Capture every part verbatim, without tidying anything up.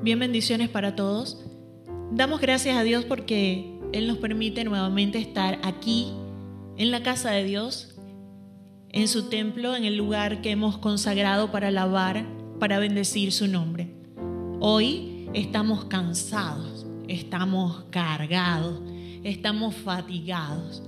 Bien, bendiciones para todos. Damos gracias a Dios porque Él nos permite nuevamente estar aquí en la casa de Dios, en su templo, en el lugar que hemos consagrado para alabar, para bendecir su nombre. Hoy estamos cansados, estamos cargados, estamos fatigados,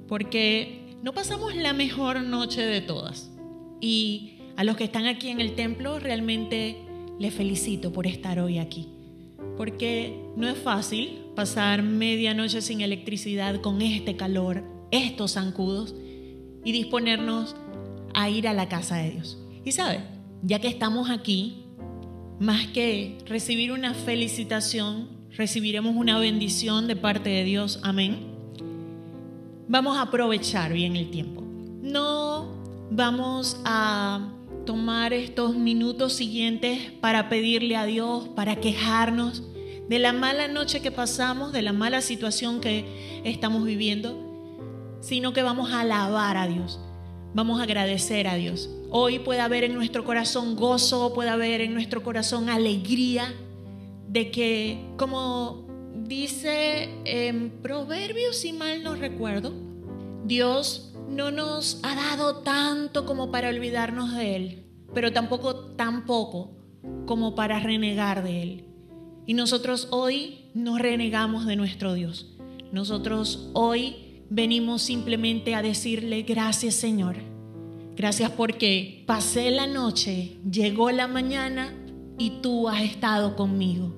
porque no pasamos la mejor noche de todas. Y a los que están aquí en el templo, realmente les felicito por estar hoy aquí, porque no es fácil pasar medianoche sin electricidad con este calor, estos zancudos, y disponernos a ir a la casa de Dios. Y sabe, ya que estamos aquí, más que recibir una felicitación, recibiremos una bendición de parte de Dios. Amén. Vamos a aprovechar bien el tiempo. No vamos a tomar estos minutos siguientes para pedirle a Dios, para quejarnos de la mala noche que pasamos, de la mala situación que estamos viviendo, sino que vamos a alabar a Dios, vamos a agradecer a Dios. Hoy puede haber en nuestro corazón gozo, puede haber en nuestro corazón alegría de que, como dice en Proverbios, si mal no recuerdo, Dios no nos ha dado tanto como para olvidarnos de Él, pero tampoco tan poco como para renegar de Él. Y nosotros hoy no renegamos de nuestro Dios. Nosotros hoy venimos simplemente a decirle gracias, Señor. Gracias porque pasé la noche, llegó la mañana y tú has estado conmigo.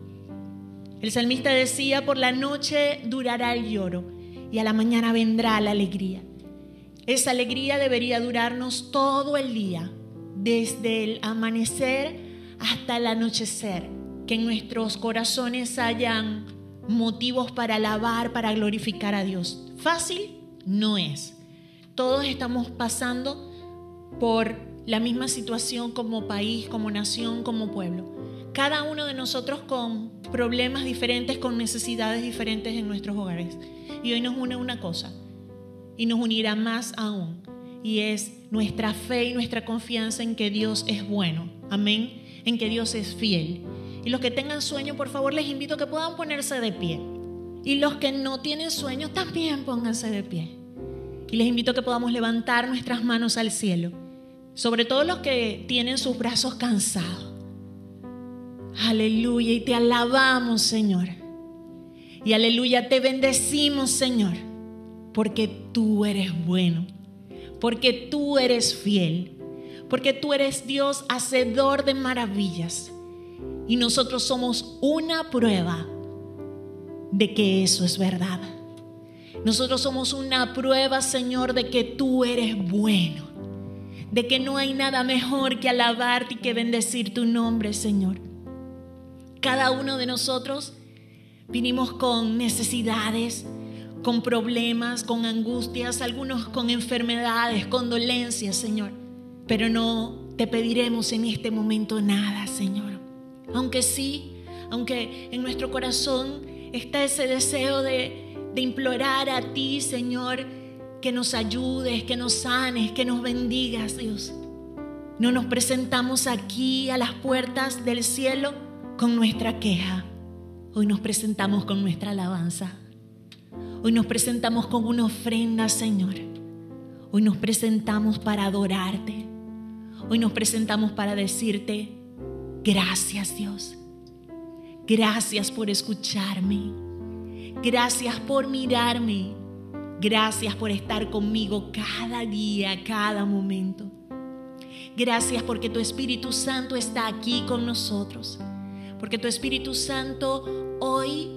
El salmista decía, por la noche durará el lloro y a la mañana vendrá la alegría. Esa alegría debería durarnos todo el día, desde el amanecer hasta el anochecer, que en nuestros corazones hayan motivos para alabar, para glorificar a Dios. Fácil no es. Todos estamos pasando por la misma situación como país, como nación, como pueblo. Cada uno de nosotros con problemas diferentes, con necesidades diferentes en nuestros hogares. Y hoy nos une una cosa, y nos unirá más aún, y es nuestra fe y nuestra confianza en que Dios es bueno. Amén. En que Dios es fiel. Y los que tengan sueño, por favor, les invito a que puedan ponerse de pie. Y los que no tienen sueño, también pónganse de pie. Y les invito a que podamos levantar nuestras manos al cielo. Sobre todo los que tienen sus brazos cansados. Aleluya. Y te alabamos, Señor. Y aleluya, te bendecimos, Señor. Porque tú eres bueno. Porque tú eres fiel. Porque tú eres Dios hacedor de maravillas. Y nosotros somos una prueba de que eso es verdad. Nosotros somos una prueba, Señor, de que tú eres bueno. De que no hay nada mejor que alabarte y que bendecir tu nombre, Señor. Cada uno de nosotros vinimos con necesidades, con problemas, con angustias, algunos con enfermedades, con dolencias, Señor. Pero no te pediremos en este momento nada, Señor. Aunque sí, aunque en nuestro corazón está ese deseo de, de implorar a ti, Señor, que nos ayudes, que nos sanes, que nos bendigas, Dios. No nos presentamos aquí a las puertas del cielo con nuestra queja. Hoy nos presentamos con nuestra alabanza. Hoy nos presentamos con una ofrenda, Señor. Hoy nos presentamos para adorarte. Hoy nos presentamos para decirte gracias, Dios. Gracias por escucharme. Gracias por mirarme. Gracias por estar conmigo cada día, cada momento. Gracias porque tu Espíritu Santo está aquí con nosotros. Porque tu Espíritu Santo hoy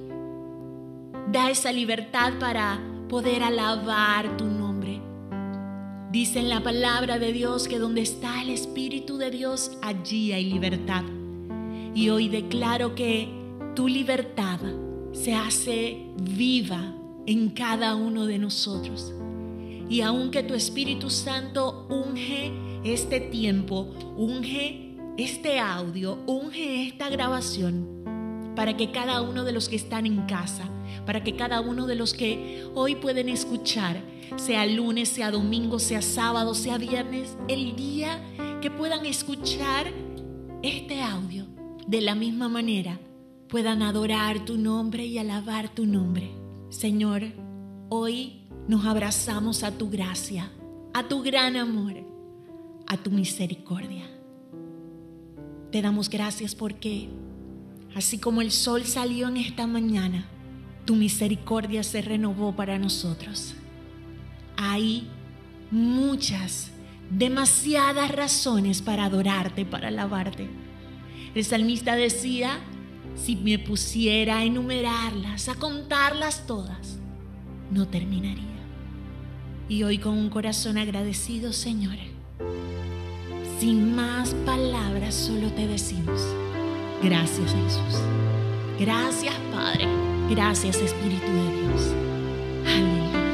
da esa libertad para poder alabar tu nombre. Dice en la palabra de Dios que donde está el Espíritu de Dios, allí hay libertad. Y hoy declaro que tu libertad se hace viva en cada uno de nosotros. Y aunque tu Espíritu Santo unge este tiempo, unge este audio, unge esta grabación, para que cada uno de los que están en casa, para que cada uno de los que hoy pueden escuchar, sea lunes, sea domingo, sea sábado, sea viernes, el día que puedan escuchar este audio, de la misma manera puedan adorar tu nombre y alabar tu nombre. Señor, hoy nos abrazamos a tu gracia, a tu gran amor, a tu misericordia. Te damos gracias porque, así como el sol salió en esta mañana, tu misericordia se renovó para nosotros. Hay muchas, demasiadas razones para adorarte, para alabarte. El salmista decía: si me pusiera a enumerarlas, a contarlas todas, no terminaría. Y hoy, con un corazón agradecido, Señor, sin más palabras, solo te decimos: gracias, Jesús. Gracias, Padre. Gracias, Espíritu de Dios. Aleluya.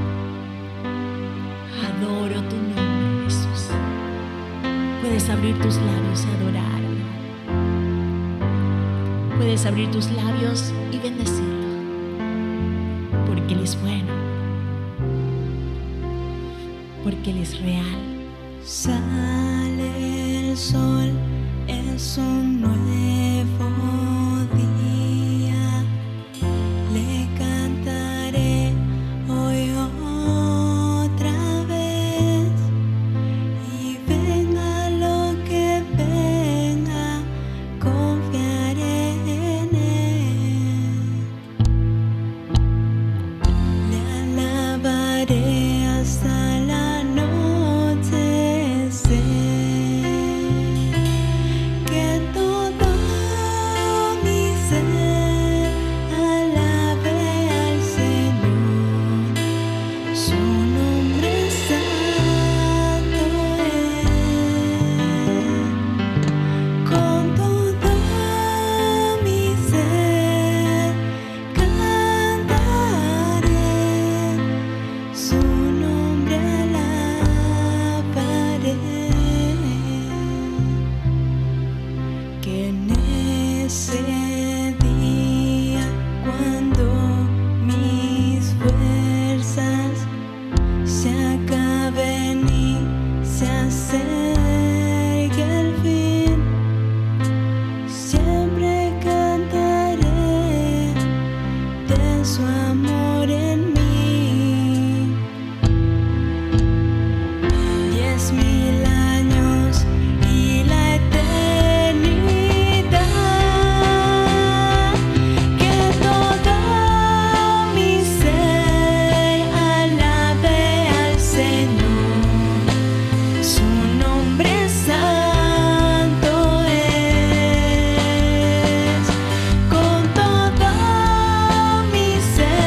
Adoro tu nombre, Jesús. Puedes abrir tus labios y adorarlo. Puedes abrir tus labios y bendecirlo, porque Él es bueno, porque Él es real. Sale el sol, es un nuevo día. Le cantaré hoy otra vez, y venga lo que venga, confiaré en Él. Le alabaré hasta la noche, sé que todo mi ser alabe al Señor. Su nombre santo es. Con todo mi ser cantaré, su nombre alabaré. Que en ese día, cuando mis fuerzas se acaben y se acerque el fin, siempre cantaré de su amor en mí. Diez mil años y la eternidad, que todo mi ser alabe al Señor. Su nombre santo es. Con todo mi ser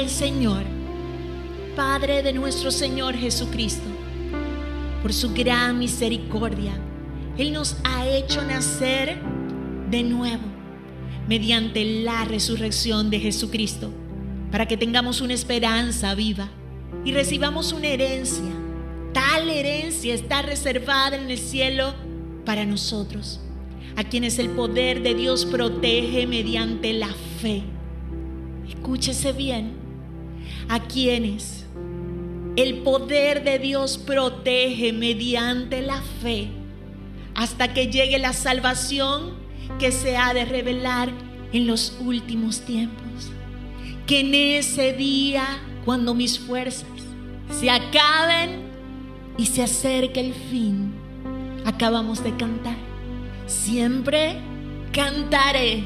el Señor, Padre de nuestro Señor Jesucristo, por su gran misericordia, Él nos ha hecho nacer de nuevo mediante la resurrección de Jesucristo, para que tengamos una esperanza viva y recibamos una herencia. Tal herencia está reservada en el cielo para nosotros, a quienes el poder de Dios protege mediante la fe. Escúchese bien, a quienes el poder de Dios protege mediante la fe, hasta que llegue la salvación que se ha de revelar en los últimos tiempos. Que en ese día, cuando mis fuerzas se acaben y se acerque el fin, acabamos de cantar, siempre cantaré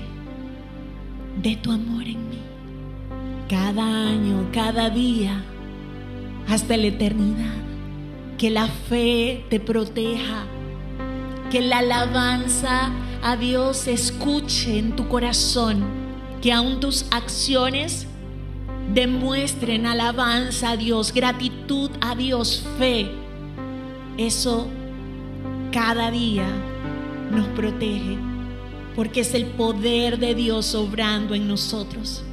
de tu amor en mí. Cada año, cada día, hasta la eternidad. Que la fe te proteja, que la alabanza a Dios se escuche en tu corazón, que aún tus acciones demuestren alabanza a Dios, gratitud a Dios, fe. Eso cada día nos protege, porque es el poder de Dios obrando en nosotros.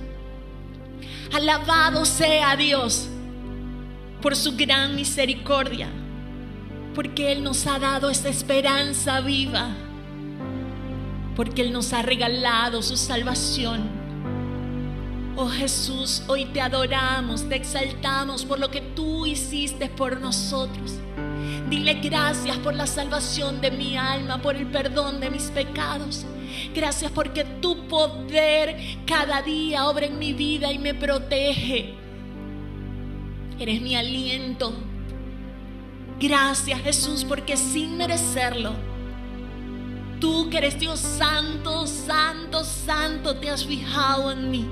Alabado sea Dios por su gran misericordia, porque Él nos ha dado esta esperanza viva, porque Él nos ha regalado su salvación. Oh Jesús, hoy te adoramos, te exaltamos por lo que tú hiciste por nosotros. Dile gracias por la salvación de mi alma, por el perdón de mis pecados. Gracias porque tu poder cada día obra en mi vida y me protege. Eres mi aliento. Gracias Jesús, porque sin merecerlo, tú que eres Dios santo, santo, santo, te has fijado en mí.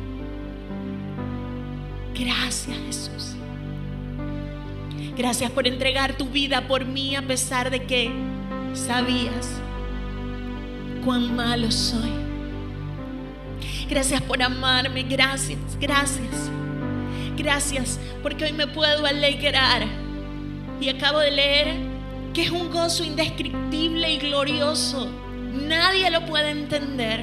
Gracias Jesús. Gracias por entregar tu vida por mí, a pesar de que sabías cuán malo soy. Gracias por amarme, gracias, gracias. Gracias porque hoy me puedo alegrar. Y acabo de leer que es un gozo indescriptible y glorioso. Nadie lo puede entender,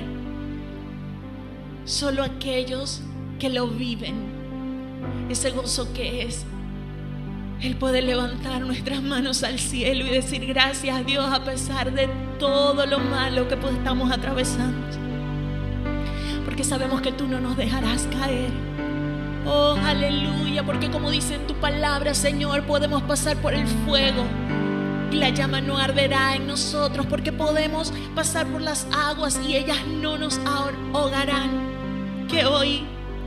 solo aquellos que lo viven. Ese gozo que es el poder levantar nuestras manos al cielo y decir gracias a Dios a pesar de todo lo malo que estamos atravesando, porque sabemos que tú no nos dejarás caer. Oh, aleluya, porque como dice en tu palabra, Señor, podemos pasar por el fuego y la llama no arderá en nosotros, porque podemos pasar por las aguas y ellas no nos ahogarán. Que hoy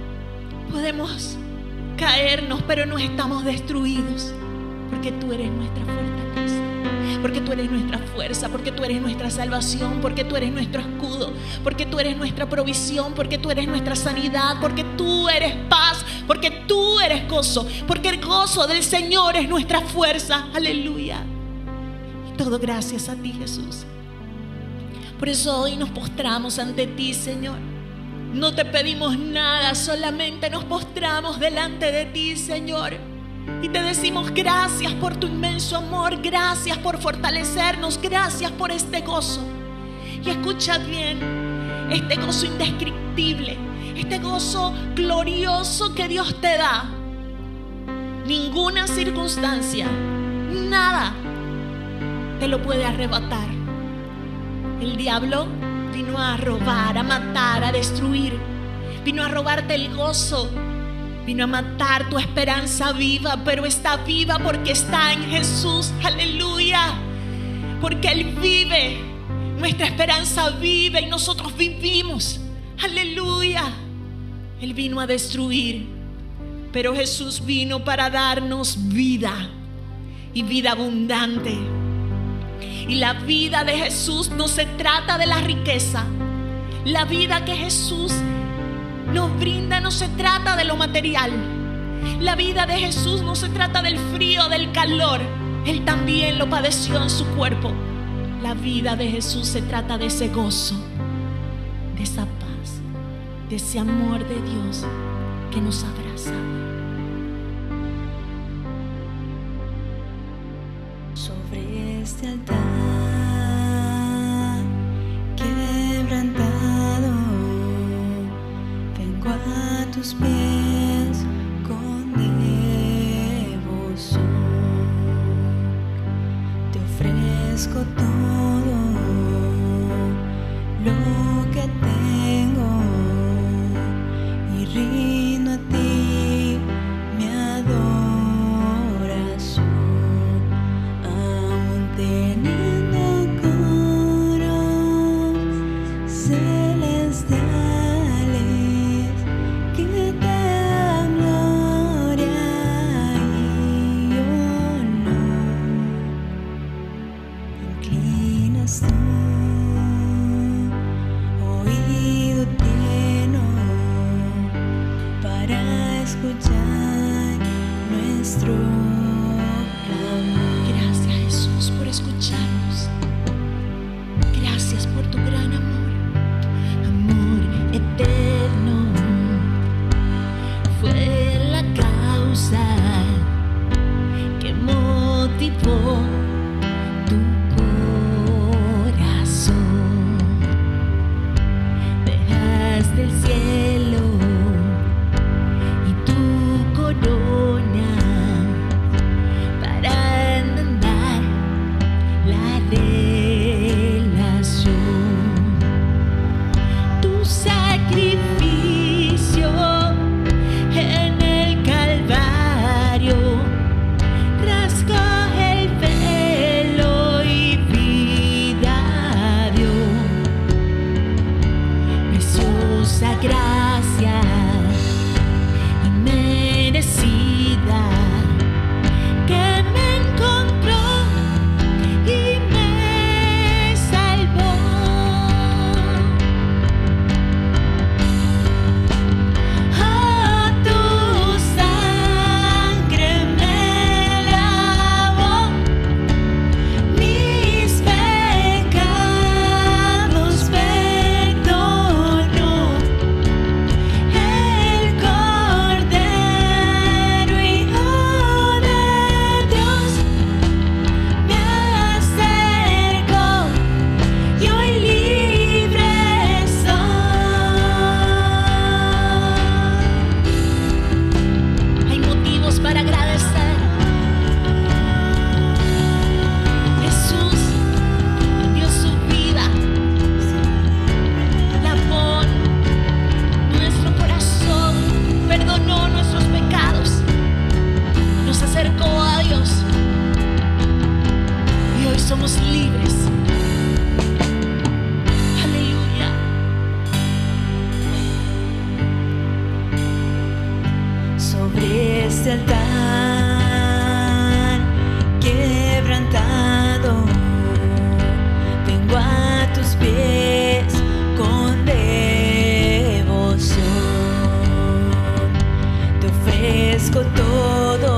podemos caernos, pero no estamos destruidos, porque tú eres nuestra fortaleza, porque tú eres nuestra fuerza, porque tú eres nuestra salvación, porque tú eres nuestro escudo, porque tú eres nuestra provisión, porque tú eres nuestra sanidad, porque tú eres paz, porque tú eres gozo, porque el gozo del Señor es nuestra fuerza. Aleluya. Y todo gracias a ti, Jesús. Por eso hoy nos postramos ante ti, Señor. No te pedimos nada, solamente nos postramos delante de ti, Señor. Y te decimos gracias por tu inmenso amor, gracias por fortalecernos, gracias por este gozo. Y escucha bien, este gozo indescriptible, este gozo glorioso que Dios te da. Ninguna circunstancia, nada te lo puede arrebatar. El diablo vino a robar, a matar, a destruir. Vino a robarte el gozo. Vino a matar tu esperanza viva, pero está viva porque está en Jesús. Aleluya. Porque Él vive. Nuestra esperanza vive y nosotros vivimos. Aleluya. Él vino a destruir, pero Jesús vino para darnos vida y vida abundante. Y la vida de Jesús no se trata de la riqueza. La vida que Jesús nos brinda no se trata de lo material. La vida de Jesús no se trata del frío, del calor. Él también lo padeció en su cuerpo. La vida de Jesús se trata de ese gozo, de esa paz, de ese amor de Dios que nos abraza. Sobre este altar quebrantado, vengo a tus pies con devoción. Te ofrezco todo lo que tengo y rindo a ti mi adoración. Aún teniendo coros celestiales que te dan gloria y honor, inclinas tú oído lleno para escuchar nuestro clamor. Gracias, Jesús, por escucharnos. Gracias por tu gran amor, amor eterno. Fue la causa que motivó tu corazón. Dejaste el cielo y tu corona para enmendar la relación. Tu sacrificio en el Calvario rasgó el velo y vida dio. Preciosa gracia inmerecida que me encontró y me salvó. Oh, tu sangre me lavó, mis pecados perdonó. El Cordero Hijo de Dios me acercó y hoy libre soy. Hay motivos para agradecer. Jesús dio su vida, lavó nuestro corazón, perdonó nuestros pecados, nos acercó a Dios y hoy somos libres. Aleluya. Sobre este altar quebrantado, vengo a tus pies con devoción. Te ofrezco todo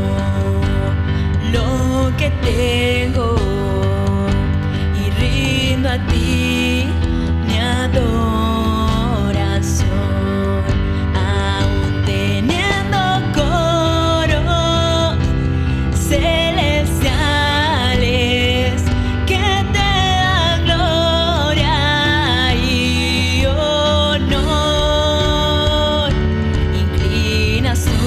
lo que tengo y rindo a ti mi adoración. Aún teniendo coros celestiales que te dan gloria y honor, inclinas tú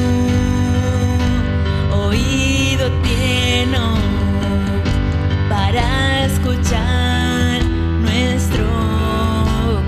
oído lleno para escuchar nuestro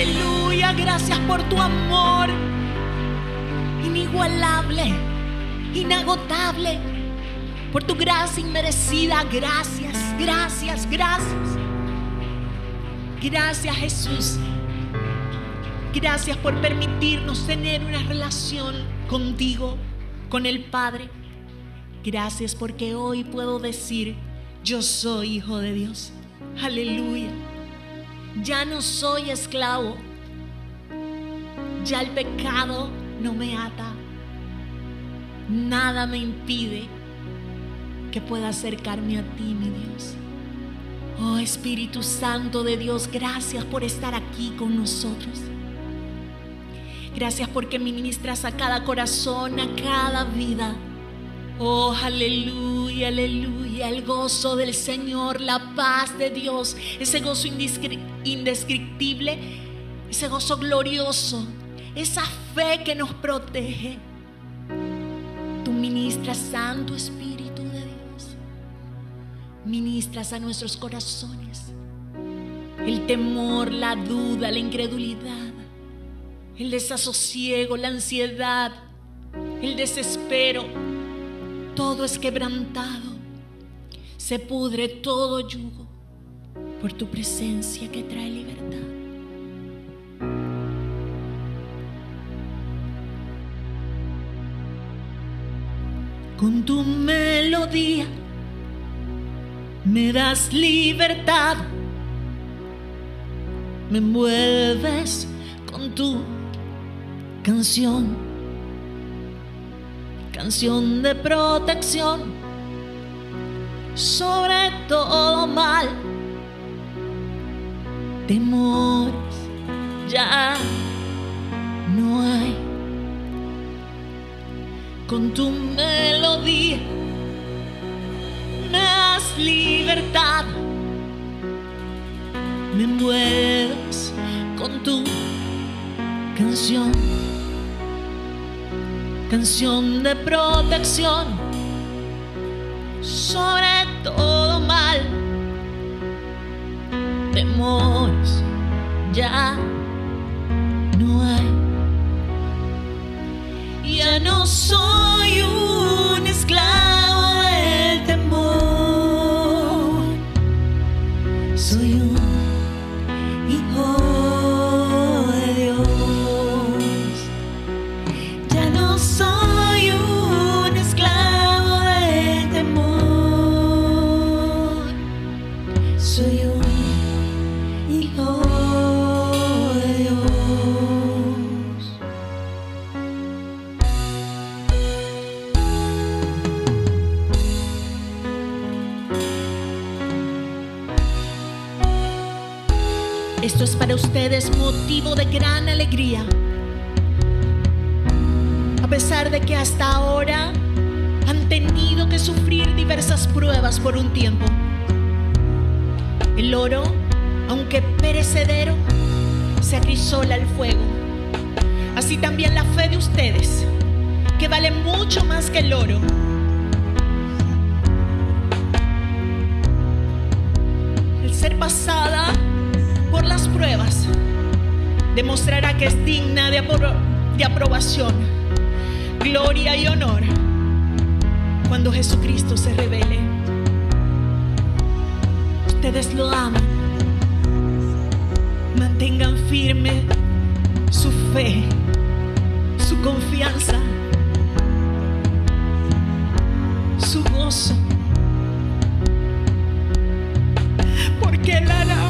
Aleluya, gracias por tu amor inigualable, inagotable, por tu gracia inmerecida. Gracias, gracias, gracias. Gracias, Jesús. Gracias por permitirnos tener una relación contigo, con el Padre. Gracias porque hoy puedo decir: yo soy hijo de Dios. Aleluya. Ya no soy esclavo. Ya el pecado no me ata. Nada me impide que pueda acercarme a ti, mi Dios. Oh Espíritu Santo de Dios, gracias por estar aquí con nosotros. Gracias porque ministras a cada corazón, a cada vida. Oh, aleluya, aleluya. El gozo del Señor, la paz de Dios, ese gozo indescriptible, ese gozo glorioso, esa fe que nos protege. Tú ministras, Santo Espíritu de Dios. Ministras a nuestros corazones el temor, la duda, la incredulidad, el desasosiego, la ansiedad, el desespero. Todo es quebrantado. Se pudre todo yugo por tu presencia que trae libertad. Con tu melodía me das libertad. Me envuelves con tu canción, canción de protección sobre todo mal. Temores ya no hay. Con tu melodía me das libertad. Me envuelves con tu canción, canción de protección sobre todo mal. Temores ya no hay. Ya no soy un esclavo del temor. Soy un hijo de Dios. Ya no soy un esclavo del temor. Soy un hijo de Dios. Esto es para ustedes motivo de gran alegría, a pesar de que hasta ahora han tenido que sufrir diversas pruebas por un tiempo. El oro, aunque perecedero, se acrisola al fuego. Así también la fe de ustedes, que vale mucho más que el oro. El ser pasada por las pruebas demostrará que es digna de, apro- de aprobación, gloria y honor cuando Jesucristo se revele. Ustedes lo aman. Mantengan firme su fe, su confianza, su gozo, porque Él hará.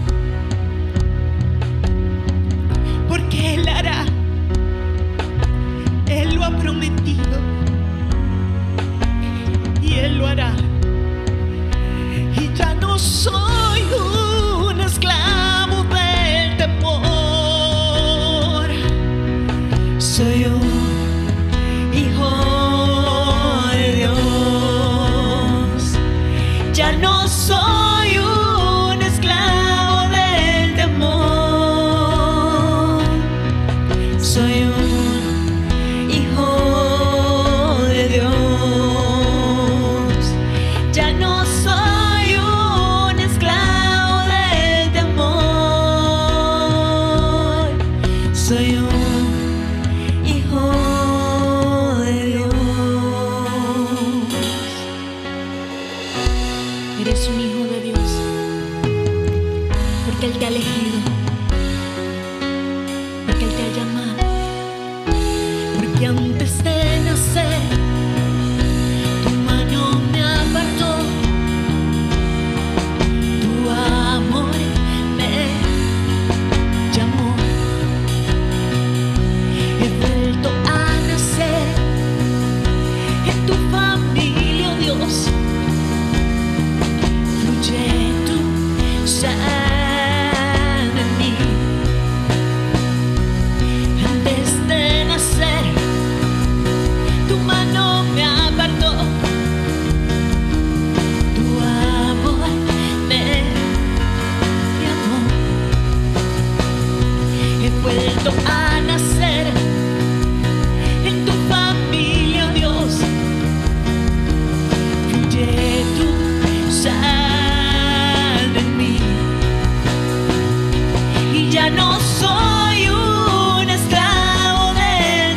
Porque Él hará. Él lo ha prometido y Él lo hará. Y ya no soy un esclavo del temor. Soy un hijo de Dios. Ya no soy un esclavo del temor. Soy un hijo de Dios. Ya no soy un esclavo Eres un hijo de Dios, porque Él te ha elegido, porque Él te ha llamado, porque antes de nacer tu mano me apartó, tu amor me llamó. He vuelto a nacer en tu familia, oh Dios. Fluye tu sangre en mí. Antes de nacer tu mano me apartó, tu amor me llamó. He vuelto a nacer en tu familia, oh Dios. Fluye tu sangre en mí. Y ya no soy un esclavo del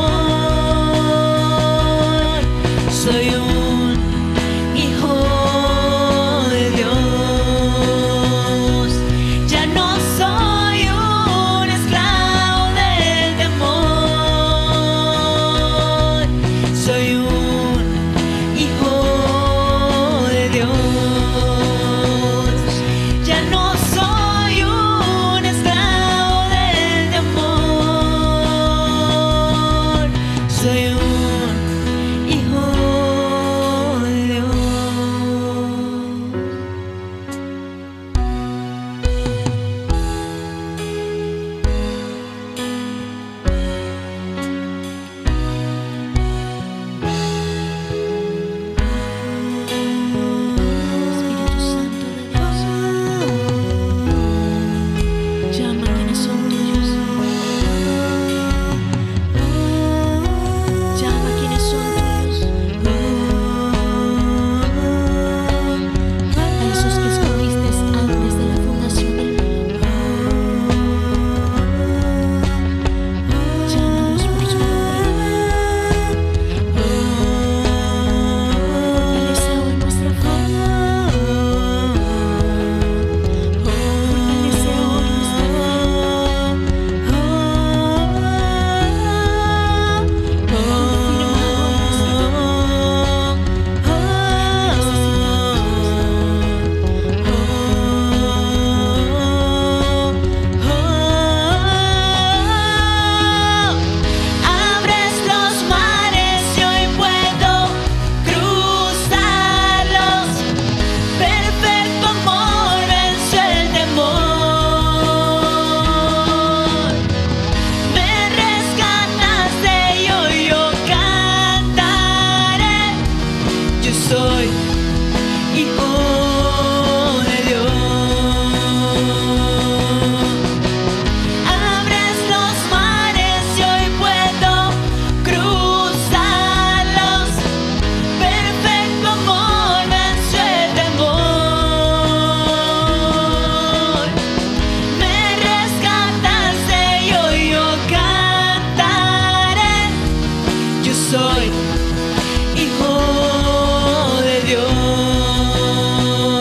temor, soy un hijo de Dios. Ya no soy un esclavo del temor, soy un hijo de Dios. Ya no soy un esclavo del temor, soy un hijo de Dios. Espíritu Santo de Dios, llama a quienes son tuyos, llama a quienes son tuyos, a esos que escogiste antes de la fundación del mundo. Llámalos por su nombre. Fortalece hoy nuestra fe. Fortalece hoy nuestra fe. Confirma hoy nuestra fe. Abres los mares y hoy puedo cruzarlos. Perfecto amor vence el temor. Me rescataste y hoy yo cantaré. Yo soy hijo de Dios. Abres los mares y hoy puedo cruzarlos. Perfecto amor venció el temor. Me rescataste y hoy yo cantaré. Yo soy hijo de Dios.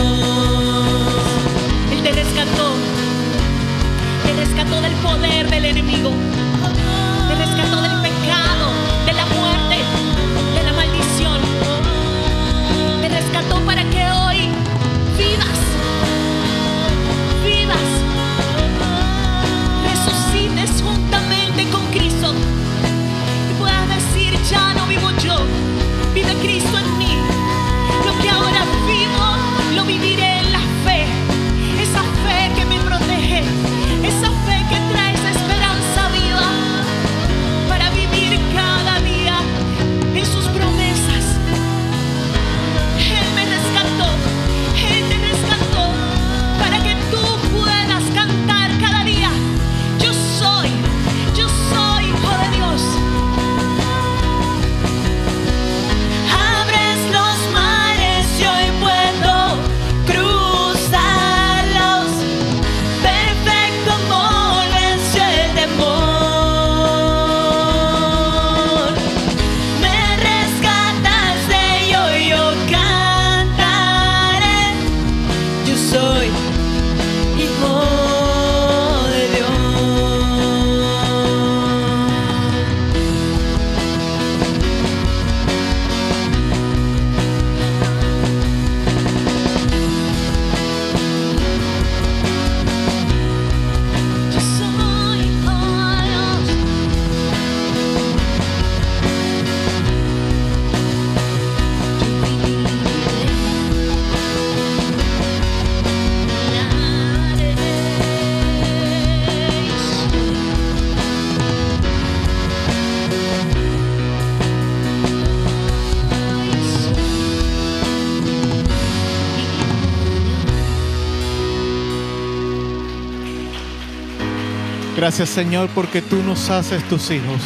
Gracias, Señor, porque tú nos haces tus hijos.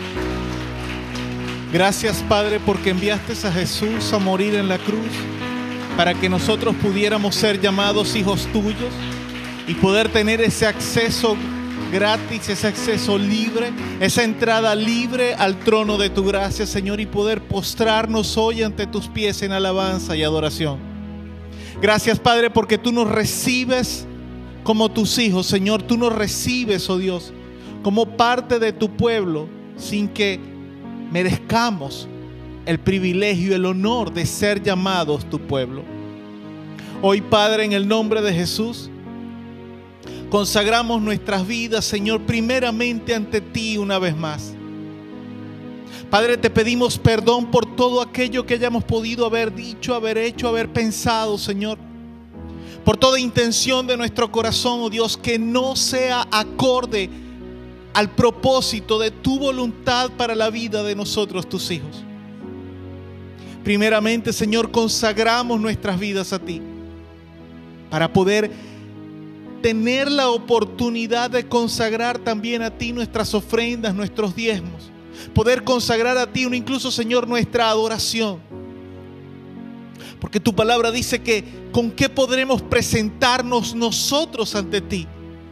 Gracias, Padre, porque enviaste a Jesús a morir en la cruz para que nosotros pudiéramos ser llamados hijos tuyos y poder tener ese acceso gratis, ese acceso libre, esa entrada libre al trono de tu gracia, Señor, y poder postrarnos hoy ante tus pies en alabanza y adoración. Gracias, Padre, porque tú nos recibes como tus hijos, Señor. Tú nos recibes, oh Dios, como parte de tu pueblo, sin que merezcamos el privilegio y el honor de ser llamados tu pueblo. Hoy, Padre, en el nombre de Jesús, consagramos nuestras vidas, Señor, primeramente ante ti una vez más. Padre, te pedimos perdón por todo aquello que hayamos podido haber dicho, haber hecho, haber pensado, Señor. Por toda intención de nuestro corazón, oh Dios, que no sea acorde al propósito de tu voluntad para la vida de nosotros, tus hijos. Primeramente, Señor, consagramos nuestras vidas a ti para poder tener la oportunidad de consagrar también a ti nuestras ofrendas, nuestros diezmos. Poder consagrar a ti incluso, Señor, nuestra adoración. Porque tu palabra dice que con qué podremos presentarnos nosotros ante ti.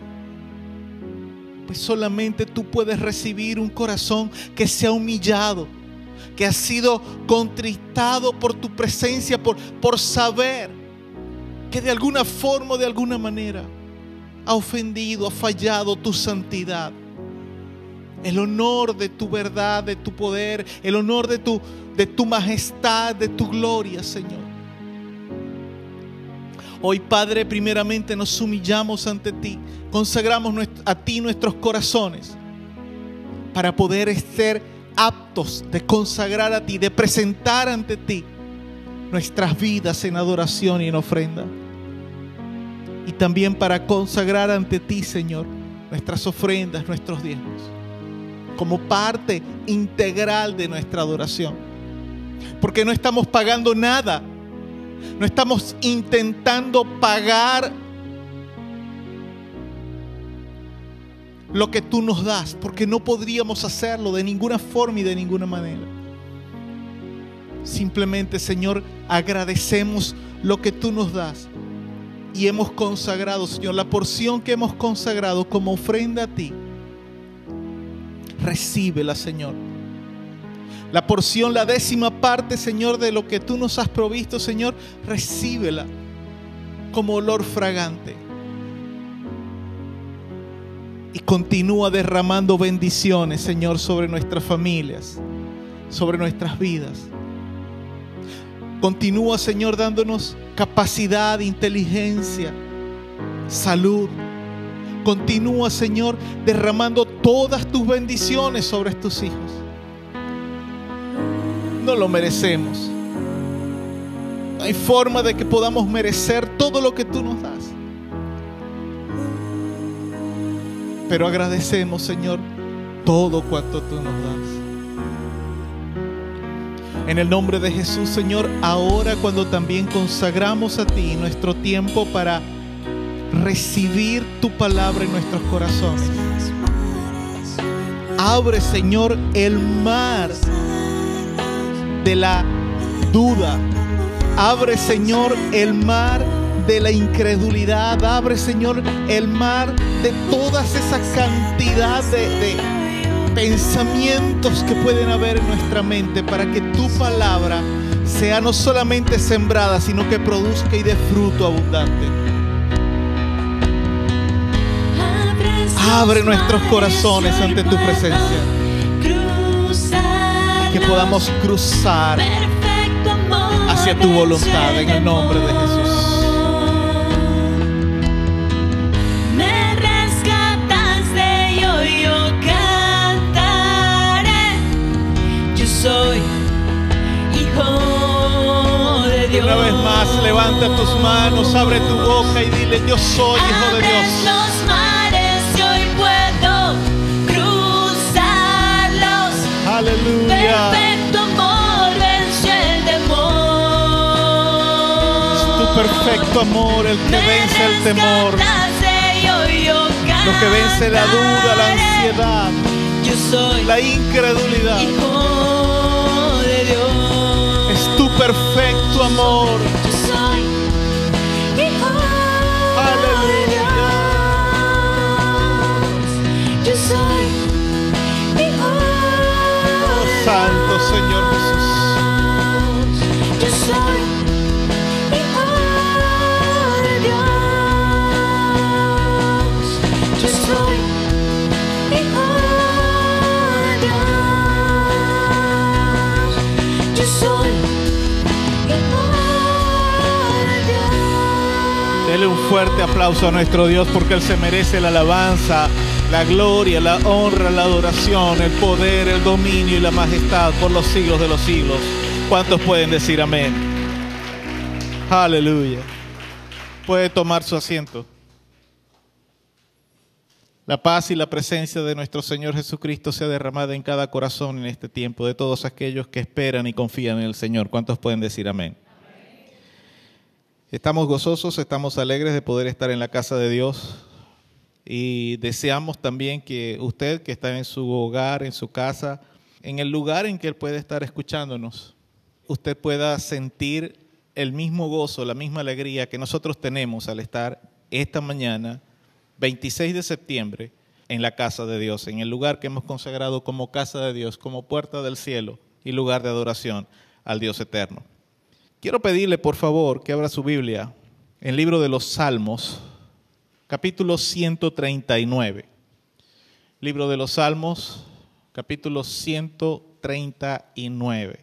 Pues solamente tú puedes recibir un corazón que se ha humillado, que ha sido contristado por tu presencia, por, por saber que de alguna forma, de alguna manera, ha ofendido, ha fallado tu santidad. El honor de tu verdad, de tu poder, el honor de tu, de tu majestad, de tu gloria, Señor. Hoy, Padre, primeramente nos humillamos ante ti, consagramos a ti nuestros corazones para poder ser aptos de consagrar a ti, de presentar ante ti nuestras vidas en adoración y en ofrenda. Y también para consagrar ante ti, Señor, nuestras ofrendas, nuestros diezmos, como parte integral de nuestra adoración. Porque no estamos pagando nada, no estamos intentando pagar lo que tú nos das, porque no podríamos hacerlo de ninguna forma y de ninguna manera. Simplemente, Señor, agradecemos lo que tú nos das. Y hemos consagrado, Señor, la porción que hemos consagrado como ofrenda a ti. Recíbela, Señor. La porción, la décima parte, Señor, de lo que tú nos has provisto, Señor, recíbela como olor fragante. Y continúa derramando bendiciones, Señor, sobre nuestras familias, sobre nuestras vidas. Continúa, Señor, dándonos capacidad, inteligencia, salud. Continúa, Señor, derramando todas tus bendiciones sobre tus hijos. No lo merecemos. No hay forma de que podamos merecer todo lo que tú nos das. Pero agradecemos, Señor, todo cuanto tú nos das. En el nombre de Jesús, Señor, ahora cuando también consagramos a ti nuestro tiempo para recibir tu palabra en nuestros corazones, abre, Señor, el mar de la duda. Abre, Señor, el mar de la incredulidad. Abre, Señor, el mar de toda esa cantidad de, de pensamientos que pueden haber en nuestra mente, para que tu palabra sea no solamente sembrada, sino que produzca y dé fruto abundante. Abre nuestros corazones ante tu presencia, que podamos cruzar hacia tu voluntad en el nombre de Jesús. Me rescataste y hoy yo cantaré. Yo soy hijo de Dios. Una vez más, levanta tus manos, abre tu boca y dile: yo soy hijo de Dios. Abres los mares y hoy puedo cruzarlos. Aleluya. Perfecto amor venció el temor. Es tu perfecto amor el que vence el temor. Me rescataste y hoy yo cantaré. lo que vence la duda, la ansiedad, Yo soy la incredulidad. hijo de Dios. Es tu perfecto amor. Yo soy hijo Aleluya. de Dios. Yo soy hijo Oh, de Santo Señor Jesús. Dios. Yo soy hijo de Dios. Yo soy hijo de Dios. Yo soy hijo de Dios. Dele un fuerte aplauso a nuestro Dios porque Él se merece la alabanza, la gloria, la honra, la adoración, el poder, el dominio y la majestad por los siglos de los siglos. ¿Cuántos pueden decir amén? Aleluya. Puede tomar su asiento. La paz y la presencia de nuestro Señor Jesucristo sea derramada en cada corazón en este tiempo, de todos aquellos que esperan y confían en el Señor. ¿Cuántos pueden decir amén? Estamos gozosos, estamos alegres de poder estar en la casa de Dios y deseamos también que usted que está en su hogar, en su casa, en el lugar en que Él puede estar escuchándonos, usted pueda sentir el mismo gozo, la misma alegría que nosotros tenemos al estar esta mañana, veintiséis de septiembre, en la casa de Dios, en el lugar que hemos consagrado como casa de Dios, como puerta del cielo y lugar de adoración al Dios eterno. Quiero pedirle, por favor, que abra su Biblia en el libro de los Salmos, capítulo ciento treinta y nueve. Libro de los Salmos, capítulo ciento treinta y nueve.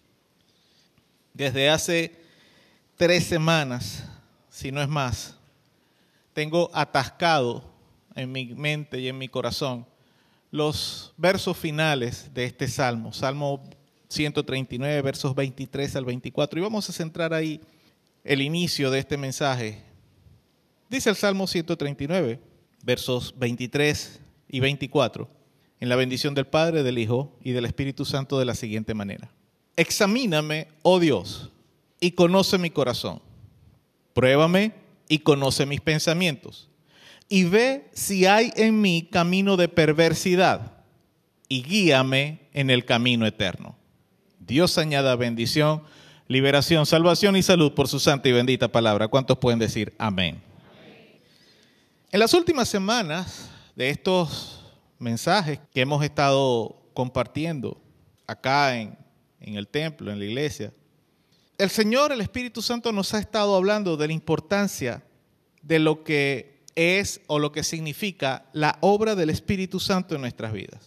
Desde hace tres semanas, si no es más, tengo atascado en mi mente y en mi corazón los versos finales de este Salmo, Salmo ciento treinta y nueve, versos veintitrés al veinticuatro, y vamos a centrar ahí el inicio de este mensaje. Dice el Salmo ciento treinta y nueve, versos veintitrés y veinticuatro, en la bendición del Padre, del Hijo y del Espíritu Santo de la siguiente manera. Examíname, oh Dios, y conoce mi corazón. Pruébame y conoce mis pensamientos. Y ve si hay en mí camino de perversidad, y guíame en el camino eterno. Dios añada bendición, liberación, salvación y salud por su santa y bendita palabra. ¿Cuántos pueden decir amén? Amén. En las últimas semanas de estos mensajes que hemos estado compartiendo acá en, en el templo, en la iglesia, el Señor, el Espíritu Santo, nos ha estado hablando de la importancia de lo que es o lo que significa la obra del Espíritu Santo en nuestras vidas.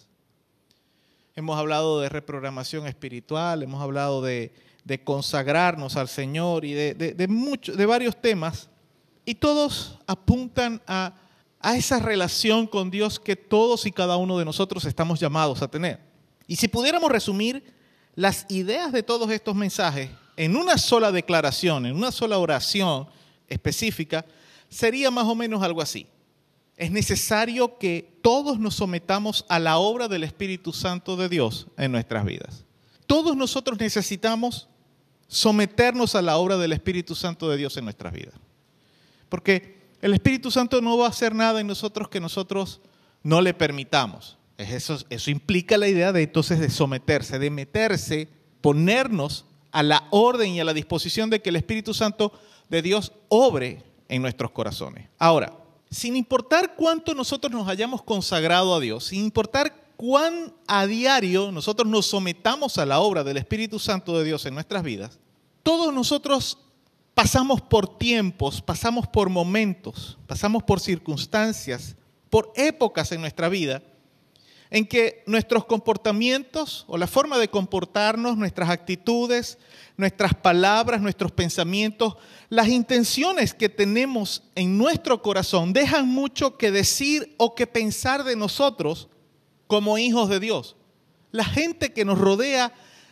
Hemos hablado de reprogramación espiritual, hemos hablado de, de consagrarnos al Señor y de, de, de, mucho, de varios temas, y todos apuntan a, a esa relación con Dios que todos y cada uno de nosotros estamos llamados a tener. Y si pudiéramos resumir las ideas de todos estos mensajes en una sola declaración, en una sola oración específica, sería más o menos algo así. Es necesario que todos nos sometamos a la obra del Espíritu Santo de Dios en nuestras vidas. Todos nosotros necesitamos someternos a la obra del Espíritu Santo de Dios en nuestras vidas. Porque el Espíritu Santo no va a hacer nada en nosotros que nosotros no le permitamos. Eso, eso implica la idea de entonces de someterse, de meterse, ponernos a la orden y a la disposición de que el Espíritu Santo de Dios obre en nuestros corazones. Ahora, sin importar cuánto nosotros nos hayamos consagrado a Dios, sin importar cuán a diario nosotros nos sometamos a la obra del Espíritu Santo de Dios en nuestras vidas, todos nosotros pasamos por tiempos, pasamos por momentos, pasamos por circunstancias, por épocas en nuestra vida en que nuestros comportamientos o la forma de comportarnos, nuestras actitudes, nuestras palabras, nuestros pensamientos, las intenciones que tenemos en nuestro corazón dejan mucho que decir o que pensar de nosotros como hijos de Dios. La gente que nos rodea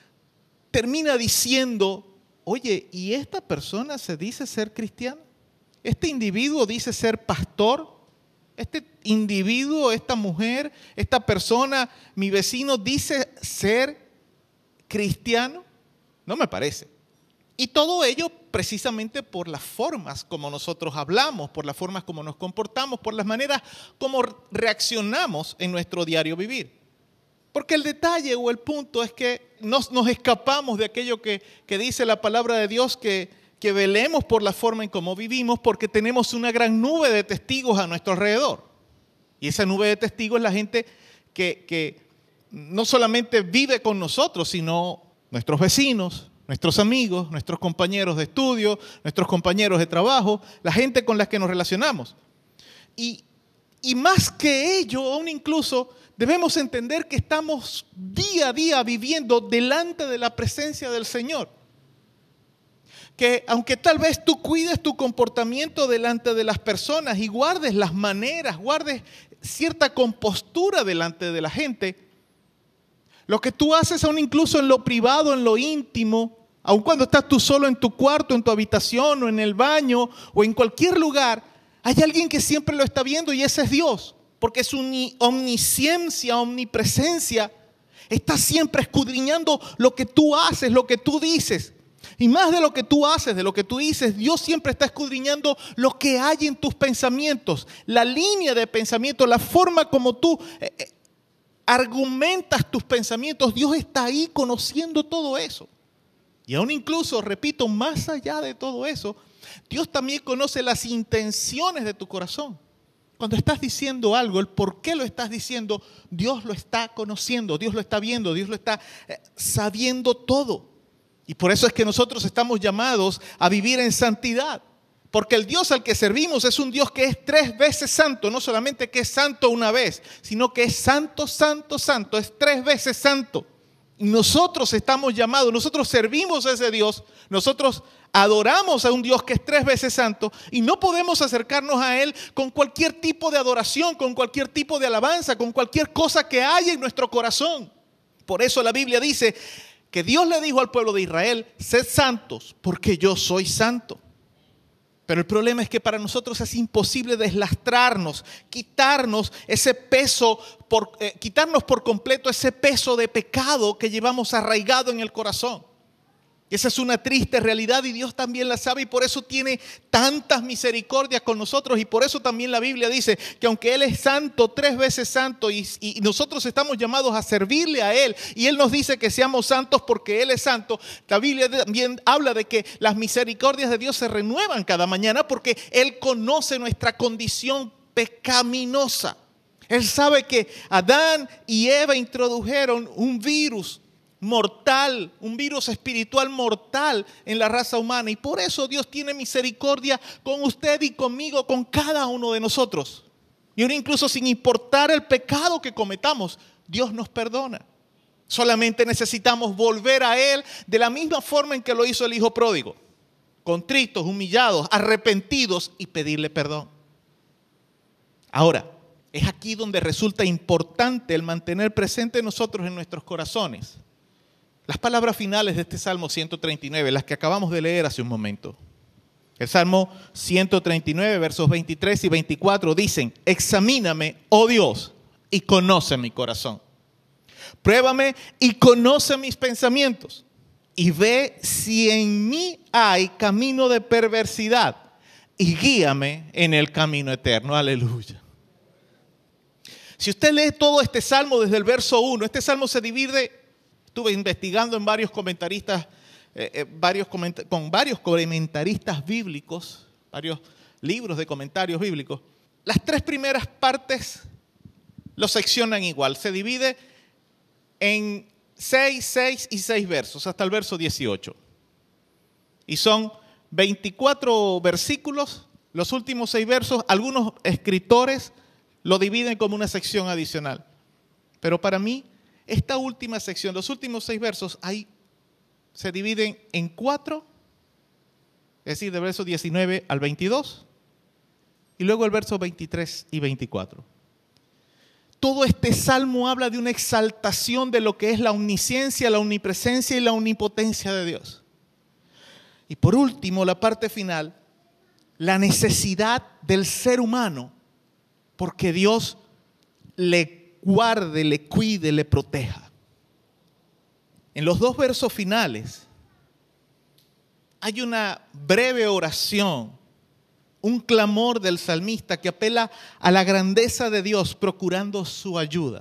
termina diciendo, oye, ¿y esta persona se dice ser cristiano? ¿Este individuo dice ser pastor? Este individuo, esta mujer, esta persona, mi vecino, dice ser cristiano. No me parece. Y todo ello precisamente por las formas como nosotros hablamos, por las formas como nos comportamos, por las maneras como reaccionamos en nuestro diario vivir. Porque el detalle o el punto es que nos, nos escapamos de aquello que, que dice la palabra de Dios, que, que velemos por la forma en cómo vivimos, porque tenemos una gran nube de testigos a nuestro alrededor. Y esa nube de testigos es la gente que, que no solamente vive con nosotros, sino nuestros vecinos, nuestros amigos, nuestros compañeros de estudio, nuestros compañeros de trabajo, la gente con la que nos relacionamos. Y, y más que ello, aún incluso, debemos entender que estamos día a día viviendo delante de la presencia del Señor. Que aunque tal vez tú cuides tu comportamiento delante de las personas y guardes las maneras, guardes cierta compostura delante de la gente, lo que tú haces aún incluso en lo privado, en lo íntimo, aun cuando estás tú solo en tu cuarto, en tu habitación o en el baño o en cualquier lugar, hay alguien que siempre lo está viendo y ese es Dios. Porque su omnisciencia, omnipresencia, está siempre escudriñando lo que tú haces, lo que tú dices. Y más de lo que tú haces, de lo que tú dices, Dios siempre está escudriñando lo que hay en tus pensamientos, la línea de pensamiento, la forma como tú eh, eh, argumentas tus pensamientos. Dios está ahí conociendo todo eso. Y aún incluso, repito, más allá de todo eso, Dios también conoce las intenciones de tu corazón. Cuando estás diciendo algo, el por qué lo estás diciendo, Dios lo está conociendo, Dios lo está viendo, Dios lo está eh, sabiendo todo. Y por eso es que nosotros estamos llamados a vivir en santidad. Porque el Dios al que servimos es un Dios que es tres veces santo. No solamente que es santo una vez, sino que es santo, santo, santo. Es tres veces santo. Y nosotros estamos llamados, nosotros servimos a ese Dios. Nosotros adoramos a un Dios que es tres veces santo. Y no podemos acercarnos a Él con cualquier tipo de adoración, con cualquier tipo de alabanza, con cualquier cosa que haya en nuestro corazón. Por eso la Biblia dice que Dios le dijo al pueblo de Israel: sed santos porque yo soy santo. Pero el problema es que para nosotros es imposible deslastrarnos, quitarnos ese peso, por, eh, quitarnos por completo ese peso de pecado que llevamos arraigado en el corazón. Esa es una triste realidad y Dios también la sabe y por eso tiene tantas misericordias con nosotros y por eso también la Biblia dice que aunque Él es santo, tres veces santo y, y nosotros estamos llamados a servirle a Él y Él nos dice que seamos santos porque Él es santo, la Biblia también habla de que las misericordias de Dios se renuevan cada mañana porque Él conoce nuestra condición pecaminosa. Él sabe que Adán y Eva introdujeron un virus mortal, un virus espiritual mortal en la raza humana y por eso Dios tiene misericordia con usted y conmigo, con cada uno de nosotros. Y aún incluso sin importar el pecado que cometamos, Dios nos perdona. Solamente necesitamos volver a Él de la misma forma en que lo hizo el hijo pródigo, contritos, humillados, arrepentidos y pedirle perdón. Ahora, es aquí donde resulta importante el mantener presente nosotros en nuestros corazones las palabras finales de este Salmo ciento treinta y nueve, las que acabamos de leer hace un momento. El Salmo ciento treinta y nueve, versos veintitrés y veinticuatro dicen: examíname, oh Dios, y conoce mi corazón. Pruébame y conoce mis pensamientos. Y ve si en mí hay camino de perversidad. Y guíame en el camino eterno. Aleluya. Si usted lee todo este Salmo desde el verso uno, este Salmo se divide... Estuve investigando en varios comentaristas, eh, eh, varios coment- con varios comentaristas bíblicos, varios libros de comentarios bíblicos. Las tres primeras partes lo seccionan igual. Se divide en seis, seis y seis versos, hasta el verso dieciocho. Y son veinticuatro versículos. Los últimos seis versos, algunos escritores lo dividen como una sección adicional. Pero para mí, esta última sección, los últimos seis versos, ahí se dividen en cuatro, es decir, del verso diecinueve al veintidós, y luego el verso veintitrés y veinticuatro. Todo este salmo habla de una exaltación de lo que es la omnisciencia, la omnipresencia y la omnipotencia de Dios. Y por último, la parte final, la necesidad del ser humano, porque Dios le guarde, le cuide, le proteja. En los dos versos finales, hay una breve oración, un clamor del salmista que apela a la grandeza de Dios procurando su ayuda,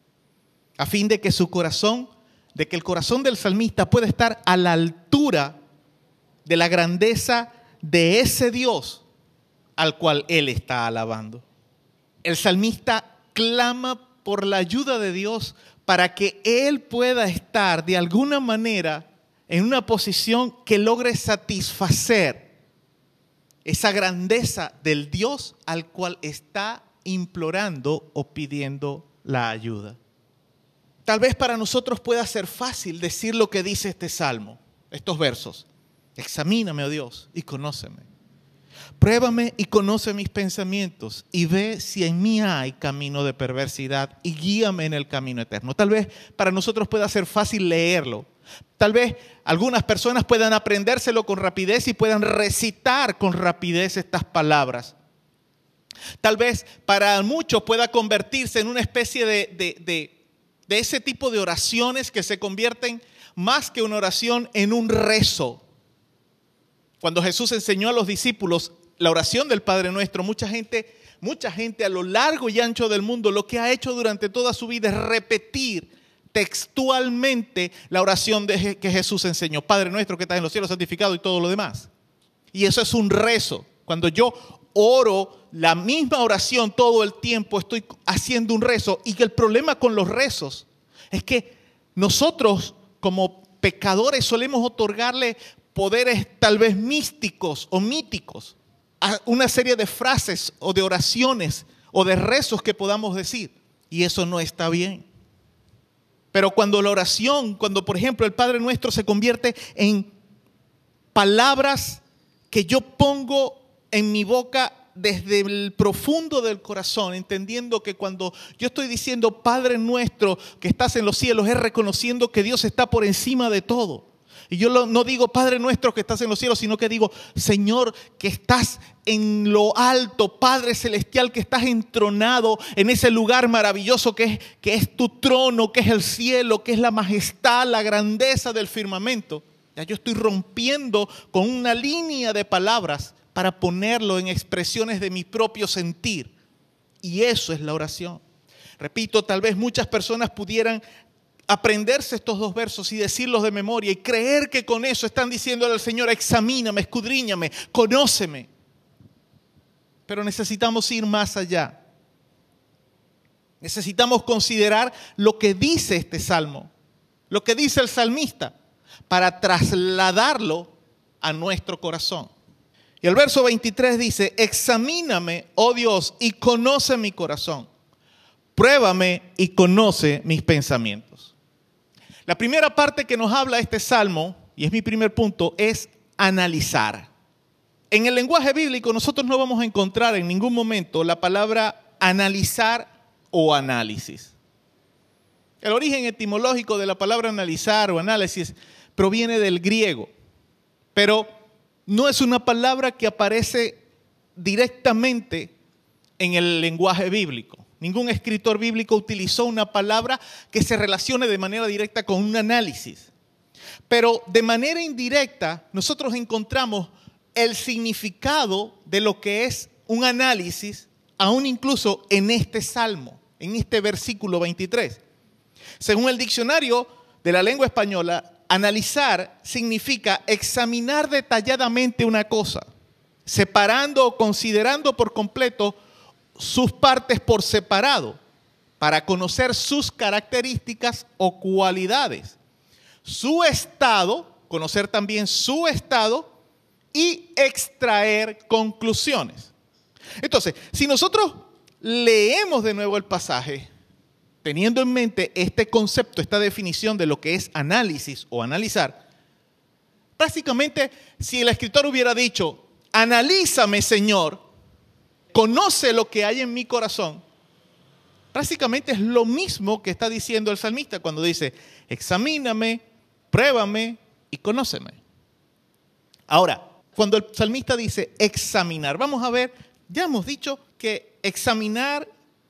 a fin de que su corazón, de que el corazón del salmista pueda estar a la altura de la grandeza de ese Dios al cual él está alabando. El salmista clama por la ayuda de Dios para que él pueda estar de alguna manera en una posición que logre satisfacer esa grandeza del Dios al cual está implorando o pidiendo la ayuda. Tal vez para nosotros pueda ser fácil decir lo que dice este salmo, estos versos. Examíname, oh Dios, y conóceme. Pruébame y conoce mis pensamientos y ve si en mí hay camino de perversidad y guíame en el camino eterno. Tal vez para nosotros pueda ser fácil leerlo. Tal vez algunas personas puedan aprendérselo con rapidez y puedan recitar con rapidez estas palabras. Tal vez para muchos pueda convertirse en una especie de, de, de, de ese tipo de oraciones que se convierten más que una oración en un rezo. Cuando Jesús enseñó a los discípulos la oración del Padre Nuestro, mucha gente, mucha gente a lo largo y ancho del mundo lo que ha hecho durante toda su vida es repetir textualmente la oración de, que Jesús enseñó. Padre Nuestro que estás en los cielos, santificado, y todo lo demás. Y eso es un rezo. Cuando yo oro la misma oración todo el tiempo, estoy haciendo un rezo. Y que el problema con los rezos es que nosotros como pecadores solemos otorgarle poderes tal vez místicos o míticos a una serie de frases o de oraciones o de rezos que podamos decir. Y eso no está bien. Pero cuando la oración, cuando por ejemplo el Padre Nuestro se convierte en palabras que yo pongo en mi boca desde el profundo del corazón, entendiendo que cuando yo estoy diciendo Padre Nuestro que estás en los cielos, es reconociendo que Dios está por encima de todo. Y yo no digo Padre Nuestro que estás en los cielos, sino que digo Señor que estás en lo alto, Padre Celestial que estás entronado en ese lugar maravilloso que es, que es tu trono, que es el cielo, que es la majestad, la grandeza del firmamento. Ya yo estoy rompiendo con una línea de palabras para ponerlo en expresiones de mi propio sentir. Y eso es la oración. Repito, tal vez muchas personas pudieran aprenderse estos dos versos y decirlos de memoria y creer que con eso están diciéndole al Señor, examíname, escudriñame, conóceme. Pero necesitamos ir más allá. Necesitamos considerar lo que dice este salmo, lo que dice el salmista, para trasladarlo a nuestro corazón. Y el verso veintitrés dice, examíname, oh Dios, y conoce mi corazón. Pruébame y conoce mis pensamientos. La primera parte que nos habla este salmo, y es mi primer punto, es analizar. En el lenguaje bíblico nosotros no vamos a encontrar en ningún momento la palabra analizar o análisis. El origen etimológico de la palabra analizar o análisis proviene del griego, pero no es una palabra que aparece directamente en el lenguaje bíblico. Ningún escritor bíblico utilizó una palabra que se relacione de manera directa con un análisis. Pero de manera indirecta nosotros encontramos el significado de lo que es un análisis, aún incluso en este salmo, en este versículo veintitrés. Según el diccionario de la lengua española, analizar significa examinar detalladamente una cosa, separando o considerando por completo sus partes por separado, para conocer sus características o cualidades, su estado, conocer también su estado y extraer conclusiones. Entonces, si nosotros leemos de nuevo el pasaje, teniendo en mente este concepto, esta definición de lo que es análisis o analizar, prácticamente si el escritor hubiera dicho, analízame, Señor, conoce lo que hay en mi corazón, prácticamente es lo mismo que está diciendo el salmista cuando dice, examíname, pruébame y conóceme. Ahora, cuando el salmista dice examinar, vamos a ver, ya hemos dicho que examinar,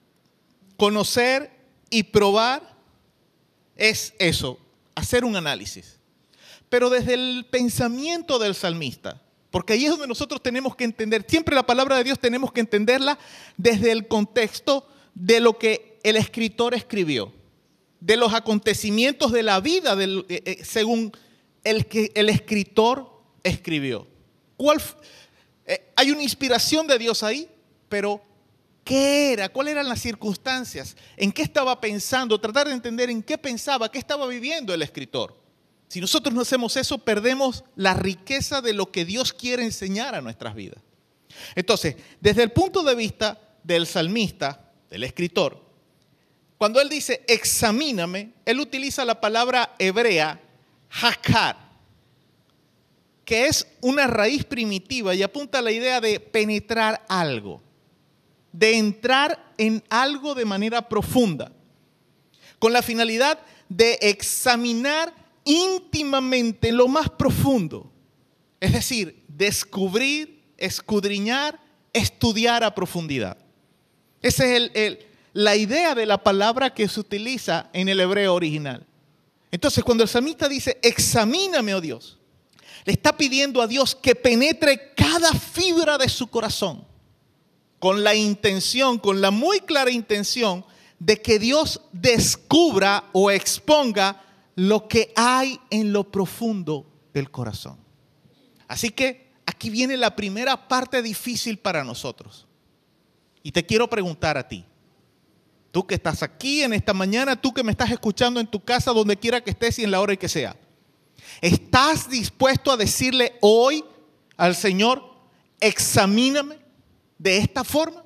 conocer y probar es eso, hacer un análisis. pero desde el pensamiento del salmista. Porque ahí es donde nosotros tenemos que entender, siempre la palabra de Dios tenemos que entenderla desde el contexto de lo que el escritor escribió, de los acontecimientos de la vida del, eh, eh, según el que el escritor escribió. ¿Cuál, eh, hay una inspiración de Dios ahí, pero ¿qué era? ¿Cuáles eran las circunstancias? ¿En qué estaba pensando? Tratar de entender en qué pensaba, qué estaba viviendo el escritor. Si nosotros no hacemos eso, perdemos la riqueza de lo que Dios quiere enseñar a nuestras vidas. Entonces, desde el punto de vista del salmista, del escritor, cuando él dice examíname, él utiliza la palabra hebrea hakar, que es una raíz primitiva y apunta a la idea de penetrar algo, de entrar en algo de manera profunda, con la finalidad de examinar íntimamente lo más profundo, es decir, descubrir, escudriñar, estudiar a profundidad. Esa es el, el, la idea de la palabra que se utiliza en el hebreo original. Entonces, cuando el salmista dice, examíname, oh Dios, le está pidiendo a Dios que penetre cada fibra de su corazón, con la intención, con la muy clara intención de que Dios descubra o exponga lo que hay en lo profundo del corazón. Así que aquí viene la primera parte difícil para nosotros. Y te quiero preguntar a ti, tú que estás aquí en esta mañana, tú que me estás escuchando en tu casa, donde quiera que estés y en la hora que sea, ¿estás dispuesto a decirle hoy al Señor, examíname de esta forma?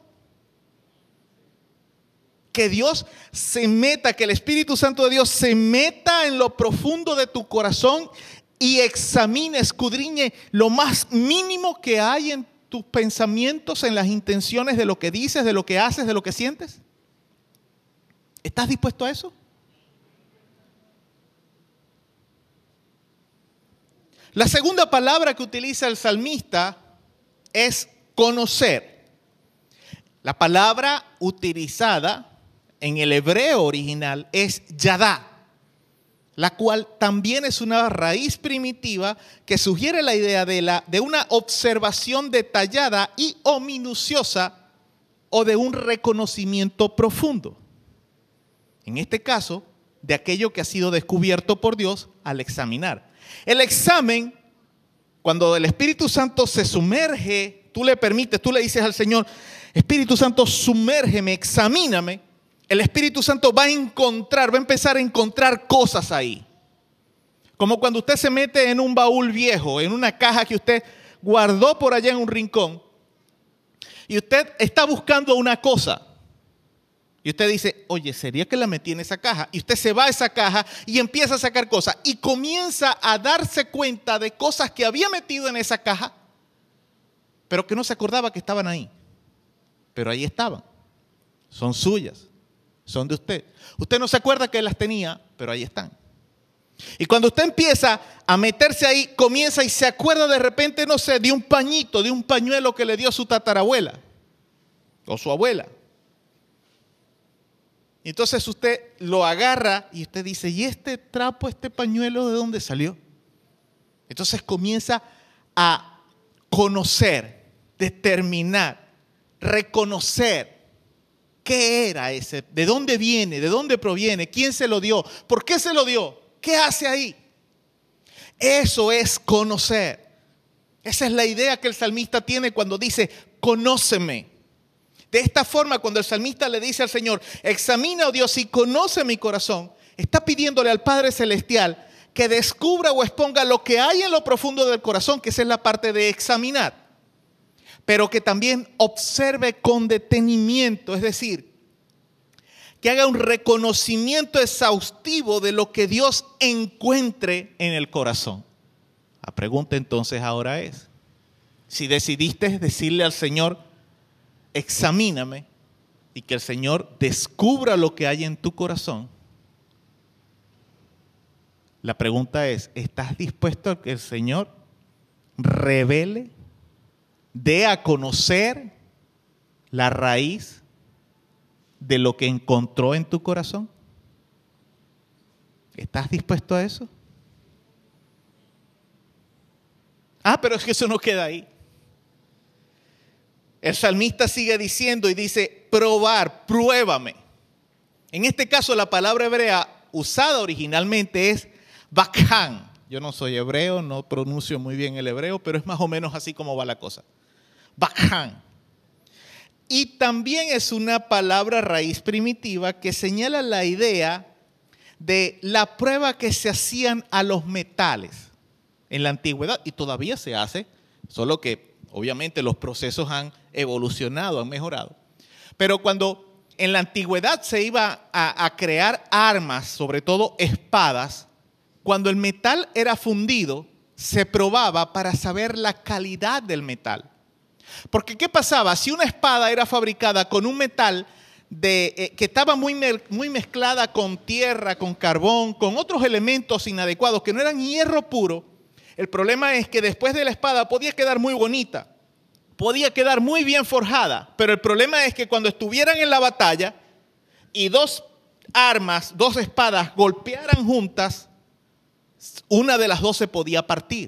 Que Dios se meta, que el Espíritu Santo de Dios se meta en lo profundo de tu corazón y examine, escudriñe lo más mínimo que hay en tus pensamientos, en las intenciones de lo que dices, de lo que haces, de lo que sientes. ¿Estás dispuesto a eso? La segunda palabra que utiliza el salmista es conocer. La palabra utilizada en el hebreo original es yadá, la cual también es una raíz primitiva que sugiere la idea de, la, de una observación detallada y o minuciosa o de un reconocimiento profundo. En este caso, de aquello que ha sido descubierto por Dios al examinar. El examen, cuando el Espíritu Santo se sumerge, tú le permites, tú le dices al Señor, Espíritu Santo, sumérgeme, examíname. El Espíritu Santo va a encontrar, va a empezar a encontrar cosas ahí. Como cuando usted se mete en un baúl viejo, en una caja que usted guardó por allá en un rincón, y usted está buscando una cosa. Y usted dice, oye, ¿sería que la metí en esa caja? Y usted se va a esa caja y empieza a sacar cosas. Y comienza a darse cuenta de cosas que había metido en esa caja, pero que no se acordaba que estaban ahí. Pero ahí estaban. Son suyas. Son de usted. Usted no se acuerda que las tenía, pero ahí están. Y cuando usted empieza a meterse ahí, comienza y se acuerda de repente, no sé, de un pañito, de un pañuelo que le dio su tatarabuela o su abuela. Y entonces usted lo agarra y usted dice, ¿y este trapo, este pañuelo, de dónde salió? Entonces comienza a conocer, determinar, reconocer qué era ese, de dónde viene, de dónde proviene, quién se lo dio, por qué se lo dio, qué hace ahí. Eso es conocer. Esa es la idea que el salmista tiene cuando dice, conóceme. De esta forma, cuando el salmista le dice al Señor, examina, oh Dios, y conoce mi corazón, está pidiéndole al Padre Celestial que descubra o exponga lo que hay en lo profundo del corazón, que esa es la parte de examinar, pero que también observe con detenimiento, es decir, que haga un reconocimiento exhaustivo de lo que Dios encuentre en el corazón. La pregunta entonces ahora es, si decidiste decirle al Señor, examíname, y que el Señor descubra lo que hay en tu corazón, la pregunta es, ¿estás dispuesto a que el Señor revele, dé a conocer la raíz de lo que encontró en tu corazón? ¿Estás dispuesto a eso? Ah, pero es que eso no queda ahí. El salmista sigue diciendo y dice, probar, pruébame. En este caso la palabra hebrea usada originalmente es bakhan. Yo no soy hebreo, no pronuncio muy bien el hebreo, pero es más o menos así como va la cosa. Bakhan. Y también es una palabra raíz primitiva que señala la idea de la prueba que se hacían a los metales en la antigüedad, y todavía se hace, solo que obviamente los procesos han evolucionado, han mejorado. Pero cuando en la antigüedad se iba a, a crear armas, sobre todo espadas, cuando el metal era fundido, se probaba para saber la calidad del metal. Porque ¿qué pasaba? Si una espada era fabricada con un metal de, eh, que estaba muy, muy mezclada con tierra, con carbón, con otros elementos inadecuados que no eran hierro puro, el problema es que después de la espada podía quedar muy bonita, podía quedar muy bien forjada, pero el problema es que cuando estuvieran en la batalla y dos armas, dos espadas golpearan juntas, una de las dos se podía partir.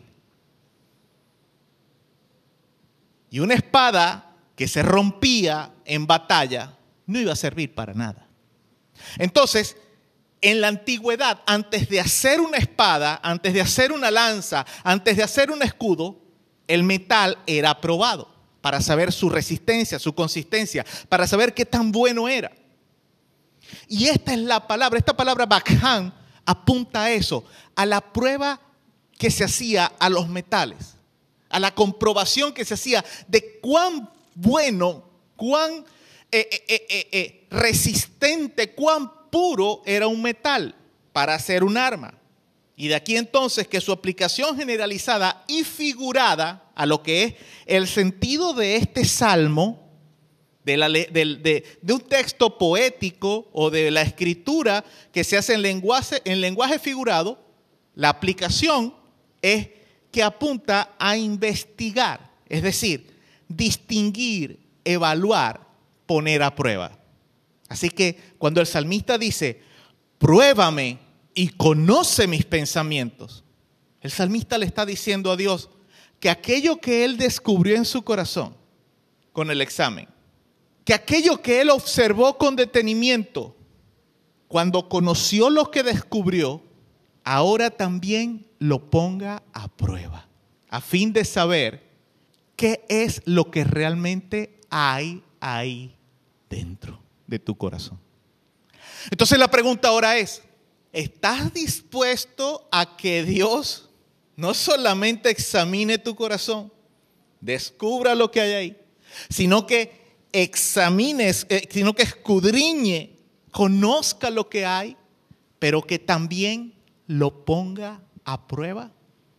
Y una espada que se rompía en batalla no iba a servir para nada. Entonces, en la antigüedad, antes de hacer una espada, antes de hacer una lanza, antes de hacer un escudo, el metal era probado para saber su resistencia, su consistencia, para saber qué tan bueno era. Y esta es la palabra, esta palabra bakhan apunta a eso, a la prueba que se hacía a los metales, a la comprobación que se hacía de cuán bueno, cuán eh, eh, eh, eh, resistente, cuán puro era un metal para hacer un arma. Y de aquí entonces que su aplicación generalizada y figurada a lo que es el sentido de este salmo, de, la, de, de, de un texto poético o de la escritura que se hace en lenguaje, en lenguaje figurado, la aplicación es que apunta a investigar, es decir, distinguir, evaluar, poner a prueba. Así que cuando el salmista dice, pruébame y conoce mis pensamientos, el salmista le está diciendo a Dios que aquello que él descubrió en su corazón con el examen, que aquello que él observó con detenimiento, cuando conoció lo que descubrió, ahora también lo ponga a prueba, a fin de saber qué es lo que realmente hay ahí dentro de tu corazón. Entonces la pregunta ahora es, ¿estás dispuesto a que Dios no solamente examine tu corazón, descubra lo que hay ahí, sino que examines, eh, sino que escudriñe, conozca lo que hay, pero que también lo ponga a prueba?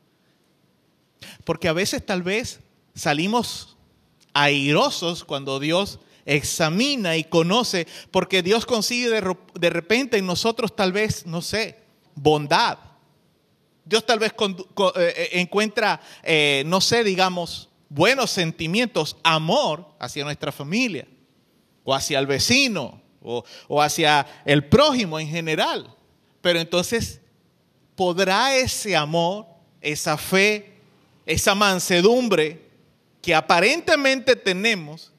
Porque a veces tal vez salimos airosos cuando Dios examina y conoce, porque Dios consigue de, de repente en nosotros tal vez, no sé, bondad. Dios tal vez con, con, eh, encuentra, eh, no sé, digamos, buenos sentimientos, amor hacia nuestra familia, o hacia el vecino, o, o hacia el prójimo en general. Pero entonces, ¿podrá ese amor, esa fe, esa mansedumbre que aparentemente tenemos,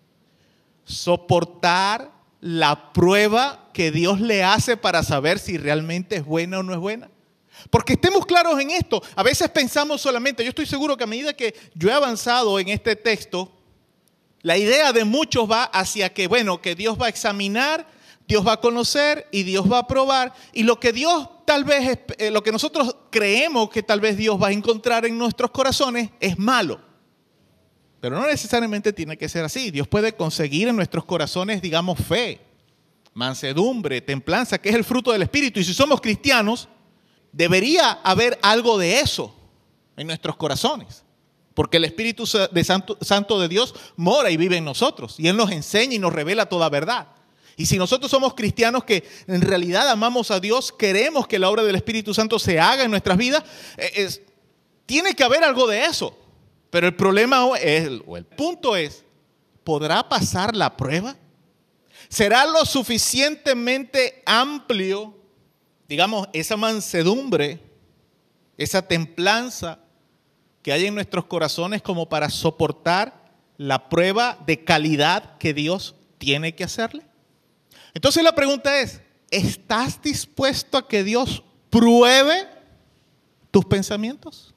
soportar la prueba que Dios le hace para saber si realmente es buena o no es buena? Porque estemos claros en esto, a veces pensamos solamente, yo estoy seguro que a medida que yo he avanzado en este texto, la idea de muchos va hacia que, bueno, que Dios va a examinar, Dios va a conocer y Dios va a probar, y lo que Dios tal vez, eh, lo que nosotros creemos que tal vez Dios va a encontrar en nuestros corazones es malo. Pero no necesariamente tiene que ser así. Dios puede conseguir en nuestros corazones, digamos, fe, mansedumbre, templanza, que es el fruto del Espíritu. Y si somos cristianos, debería haber algo de eso en nuestros corazones. Porque el Espíritu de Santo, Santo de Dios mora y vive en nosotros. Y Él nos enseña y nos revela toda verdad. Y si nosotros somos cristianos que en realidad amamos a Dios, queremos que la obra del Espíritu Santo se haga en nuestras vidas, es, tiene que haber algo de eso. Pero el problema es, o el punto es, ¿podrá pasar la prueba? ¿Será lo suficientemente amplio, digamos, esa mansedumbre, esa templanza, que hay en nuestros corazones como para soportar la prueba de calidad que Dios tiene que hacerle? Entonces la pregunta es, ¿estás dispuesto a que Dios pruebe tus pensamientos?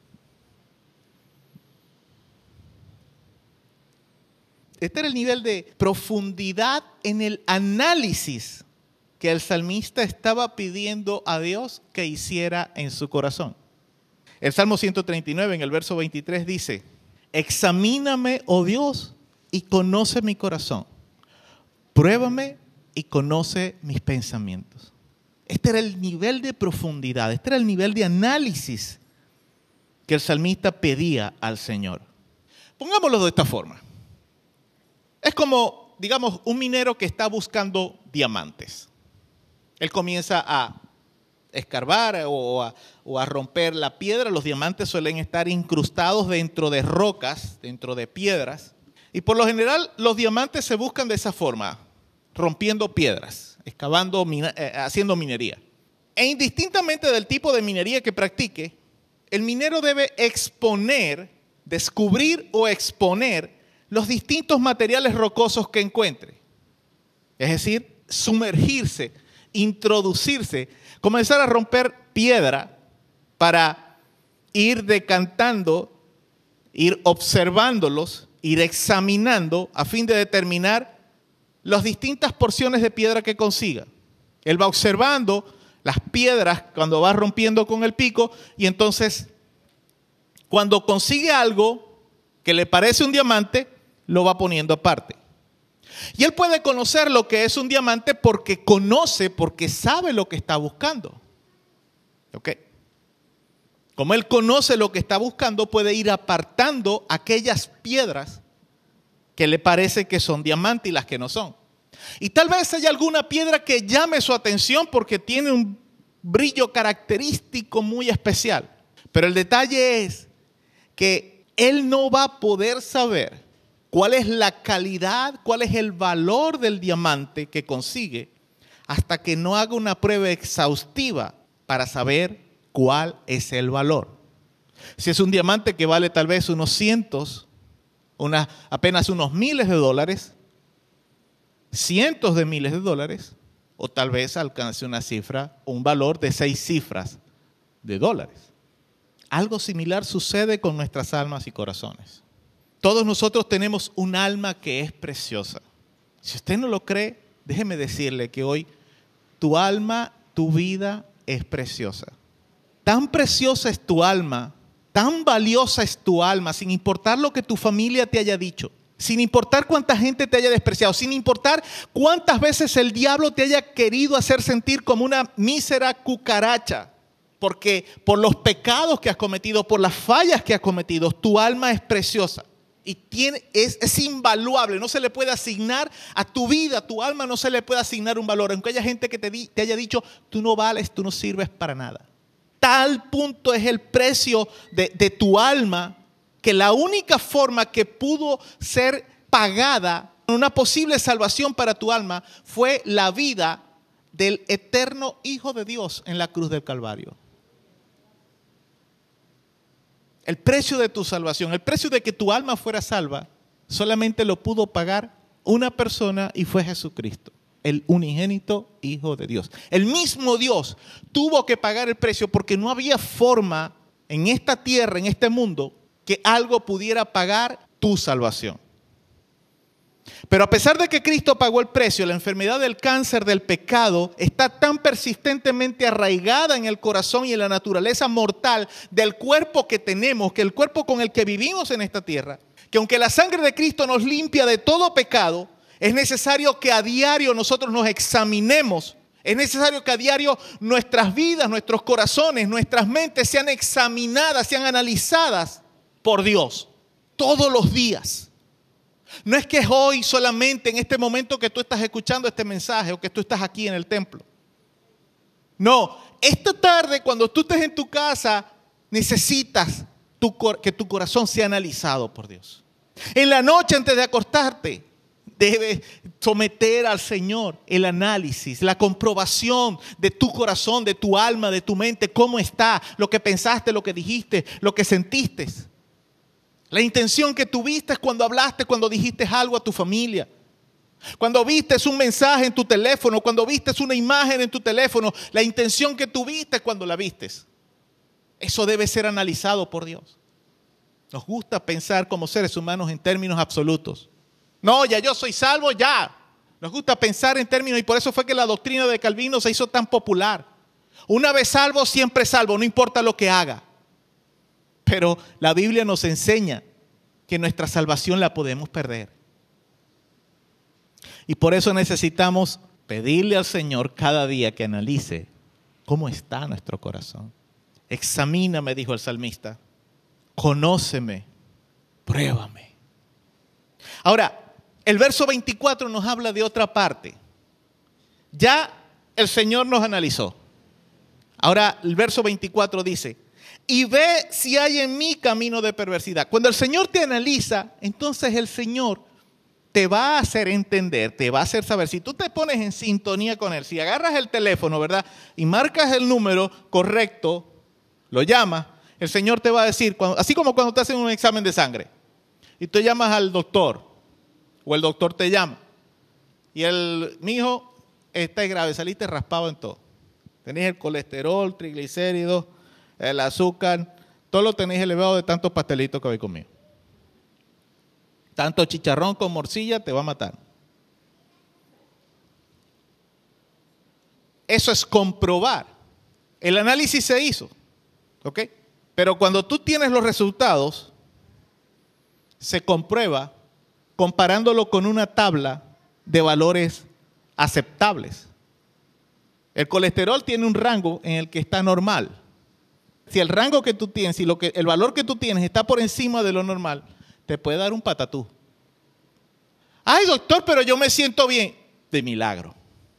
Este era el nivel de profundidad en el análisis que el salmista estaba pidiendo a Dios que hiciera en su corazón. El Salmo ciento treinta y nueve en el verso veintitrés dice, examíname, oh Dios, y conoce mi corazón. Pruébame y conoce mis pensamientos. Este era el nivel de profundidad, este era el nivel de análisis que el salmista pedía al Señor. Pongámoslo de esta forma. Es como, digamos, un minero que está buscando diamantes. Él comienza a escarbar o a, o a romper la piedra. Los diamantes suelen estar incrustados dentro de rocas, dentro de piedras. Y por lo general los diamantes se buscan de esa forma, rompiendo piedras, excavando, eh, haciendo minería. E indistintamente del tipo de minería que practique, el minero debe exponer, descubrir o exponer los distintos materiales rocosos que encuentre. Es decir, sumergirse, introducirse, comenzar a romper piedra para ir decantando, ir observándolos, ir examinando a fin de determinar las distintas porciones de piedra que consiga. Él va observando las piedras cuando va rompiendo con el pico y entonces cuando consigue algo que le parece un diamante, lo va poniendo aparte. Y él puede conocer lo que es un diamante porque conoce, porque sabe lo que está buscando. ¿Ok? Como él conoce lo que está buscando, puede ir apartando aquellas piedras que le parece que son diamantes y las que no son. Y tal vez haya alguna piedra que llame su atención porque tiene un brillo característico muy especial. Pero el detalle es que él no va a poder saber cuál es la calidad, cuál es el valor del diamante que consigue hasta que no haga una prueba exhaustiva para saber cuál es el valor. Si es un diamante que vale tal vez unos cientos, una, apenas unos miles de dólares, cientos de miles de dólares, o tal vez alcance una cifra, un valor de seis cifras de dólares. Algo similar sucede con nuestras almas y corazones. Todos nosotros tenemos un alma que es preciosa. Si usted no lo cree, déjeme decirle que hoy tu alma, tu vida es preciosa. Tan preciosa es tu alma, tan valiosa es tu alma, sin importar lo que tu familia te haya dicho, sin importar cuánta gente te haya despreciado, sin importar cuántas veces el diablo te haya querido hacer sentir como una mísera cucaracha. Porque por los pecados que has cometido, por las fallas que has cometido, tu alma es preciosa. Y tiene, es, es invaluable, no se le puede asignar a tu vida, a tu alma no se le puede asignar un valor. Aunque haya gente que te, di, te haya dicho, tú no vales, tú no sirves para nada. Tal punto es el precio de, de tu alma que la única forma que pudo ser pagada, una posible salvación para tu alma, fue la vida del eterno Hijo de Dios en la cruz del Calvario. El precio de tu salvación, el precio de que tu alma fuera salva, solamente lo pudo pagar una persona y fue Jesucristo, el unigénito Hijo de Dios. El mismo Dios tuvo que pagar el precio porque no había forma en esta tierra, en este mundo, que algo pudiera pagar tu salvación. Pero a pesar de que Cristo pagó el precio, la enfermedad del cáncer, del pecado, está tan persistentemente arraigada en el corazón y en la naturaleza mortal del cuerpo que tenemos, que el cuerpo con el que vivimos en esta tierra, que aunque la sangre de Cristo nos limpia de todo pecado, es necesario que a diario nosotros nos examinemos. Es necesario que a diario nuestras vidas, nuestros corazones, nuestras mentes sean examinadas, sean analizadas por Dios todos los días. No es que es hoy solamente en este momento que tú estás escuchando este mensaje o que tú estás aquí en el templo. No, esta tarde cuando tú estés en tu casa necesitas tu, que tu corazón sea analizado por Dios. En la noche antes de acostarte debes someter al Señor el análisis, la comprobación de tu corazón, de tu alma, de tu mente, cómo está, lo que pensaste, lo que dijiste, lo que sentiste. La intención que tuviste cuando hablaste, cuando dijiste algo a tu familia. Cuando viste un mensaje en tu teléfono, cuando viste una imagen en tu teléfono, la intención que tuviste cuando la vistes. Eso debe ser analizado por Dios. Nos gusta pensar como seres humanos en términos absolutos. No, ya yo soy salvo, ya. Nos gusta pensar en términos, y por eso fue que la doctrina de Calvino se hizo tan popular. Una vez salvo, siempre salvo, no importa lo que haga. Pero la Biblia nos enseña que nuestra salvación la podemos perder. Y por eso necesitamos pedirle al Señor cada día que analice cómo está nuestro corazón. Examíname, dijo el salmista. Conóceme, pruébame. Ahora, el verso veinticuatro nos habla de otra parte. Ya el Señor nos analizó. Ahora el verso veinticuatro dice, y ve si hay en mí camino de perversidad. Cuando el Señor te analiza, entonces el Señor te va a hacer entender, te va a hacer saber. Si tú te pones en sintonía con Él, si agarras el teléfono, ¿verdad? Y marcas el número correcto, lo llamas, el Señor te va a decir, cuando, así como cuando te hacen un examen de sangre, y tú llamas al doctor, o el doctor te llama, y el, mi hijo, está grave, saliste raspado en todo. Tenéis el colesterol, triglicéridos, el azúcar, todo lo tenéis elevado de tantos pastelitos que habéis comido. Tanto chicharrón con morcilla te va a matar. Eso es comprobar. El análisis se hizo, ¿ok? Pero cuando tú tienes los resultados, se comprueba comparándolo con una tabla de valores aceptables. El colesterol tiene un rango en el que está normal. Si el rango que tú tienes, si lo que, el valor que tú tienes está por encima de lo normal, te puede dar un patatú. Ay, doctor, pero yo me siento bien. De milagro.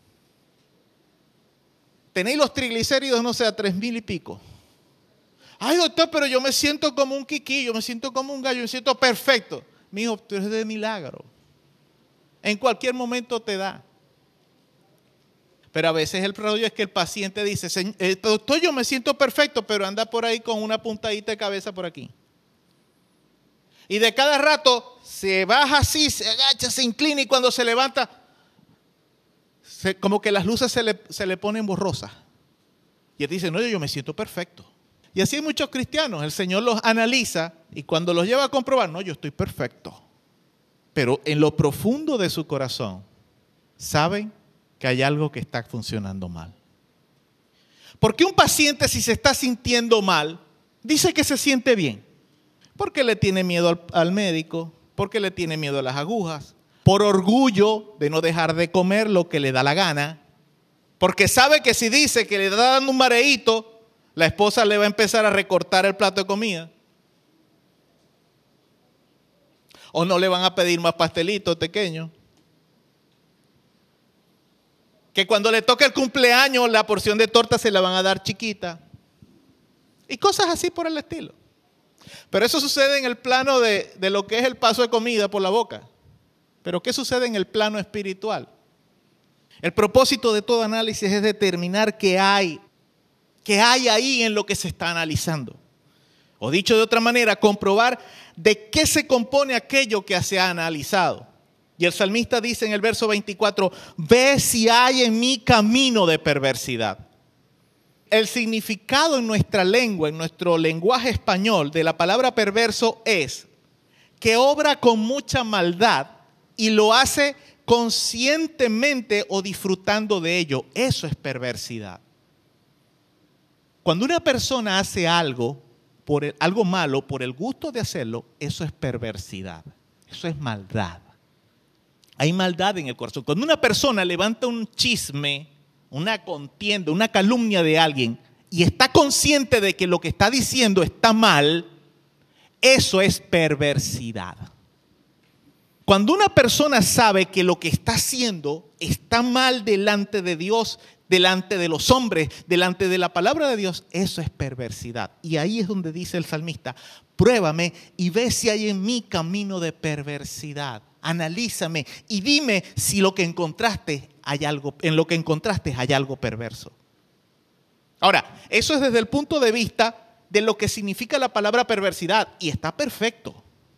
Tenéis los triglicéridos, no sé, a tres mil y pico. Ay, doctor, pero yo me siento como un quiquillo, me siento como un gallo, me siento perfecto. Mi hijo, tú eres de milagro. En cualquier momento te da. Pero a veces el rollo es que el paciente dice, doctor, yo me siento perfecto, pero anda por ahí con una puntadita de cabeza por aquí. Y de cada rato se baja así, se agacha, se inclina y cuando se levanta, se, como que las luces se le, se le ponen borrosas. Y él dice, no, yo me siento perfecto. Y así hay muchos cristianos, el Señor los analiza y cuando los lleva a comprobar, no, yo estoy perfecto. Pero en lo profundo de su corazón, saben que hay algo que está funcionando mal. ¿Por qué un paciente, si se está sintiendo mal, dice que se siente bien? Porque le tiene miedo al, al médico, porque le tiene miedo a las agujas, por orgullo de no dejar de comer lo que le da la gana, porque sabe que si dice que le está dando un mareíto, la esposa le va a empezar a recortar el plato de comida. O no le van a pedir más pastelitos pequeños. Que cuando le toque el cumpleaños, la porción de torta se la van a dar chiquita. Y cosas así por el estilo. Pero eso sucede en el plano de, de lo que es el paso de comida por la boca. Pero ¿qué sucede en el plano espiritual? El propósito de todo análisis es determinar qué hay, qué hay ahí en lo que se está analizando. O dicho de otra manera, comprobar de qué se compone aquello que se ha analizado. Y el salmista dice en el verso veinticuatro, ve si hay en mí camino de perversidad. El significado en nuestra lengua, en nuestro lenguaje español de la palabra perverso es que obra con mucha maldad y lo hace conscientemente o disfrutando de ello. Eso es perversidad. Cuando una persona hace algo, por el, algo malo por el gusto de hacerlo, eso es perversidad. Eso es maldad. Hay maldad en el corazón. Cuando una persona levanta un chisme, una contienda, una calumnia de alguien y está consciente de que lo que está diciendo está mal, eso es perversidad. Cuando una persona sabe que lo que está haciendo está mal delante de Dios, delante de los hombres, delante de la palabra de Dios, eso es perversidad. Y ahí es donde dice el salmista, pruébame y ve si hay en mí camino de perversidad. Analízame y dime si lo que encontraste hay algo, en lo que encontraste hay algo perverso. Ahora, eso es desde el punto de vista de lo que significa la palabra perversidad y está perfecto.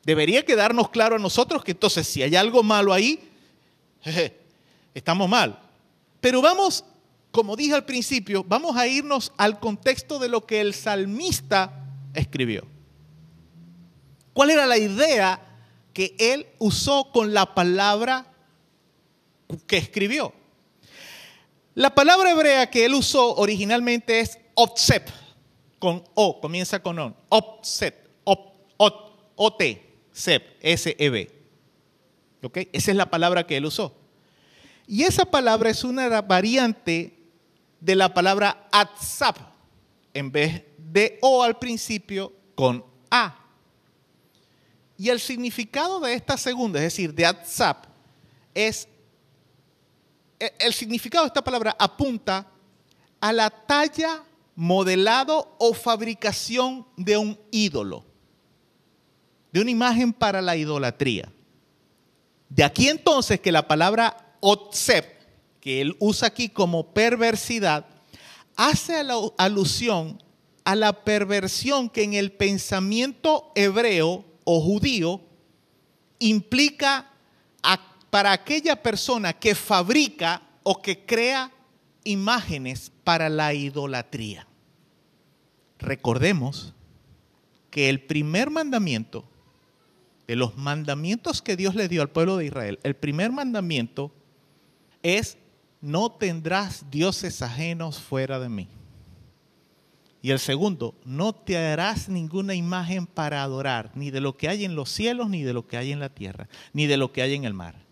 Debería quedarnos claro a nosotros que entonces si hay algo malo ahí, jeje, estamos mal. Pero vamos, como dije al principio, vamos a irnos al contexto de lo que el salmista escribió. ¿Cuál era la idea que él usó con la palabra que escribió? La palabra hebrea que él usó originalmente es otsep, con O, comienza con on, otsep, op, ot, O-T, sep, S E B. ¿Ok? Esa es la palabra que él usó. Y esa palabra es una variante de la palabra atzap, en vez de O al principio, con A. Y el significado de esta segunda, es decir, de atzap, es, el significado de esta palabra apunta a la talla, modelado o fabricación de un ídolo, de una imagen para la idolatría. De aquí entonces que la palabra otsep, que él usa aquí como perversidad, hace alusión a la perversión que en el pensamiento hebreo o judío implica a, para aquella persona que fabrica o que crea imágenes para la idolatría. Recordemos que el primer mandamiento, de los mandamientos que Dios le dio al pueblo de Israel, el primer mandamiento es: no tendrás dioses ajenos fuera de mí. Y el segundo, no te harás ninguna imagen para adorar, ni de lo que hay en los cielos, ni de lo que hay en la tierra, ni de lo que hay en el mar.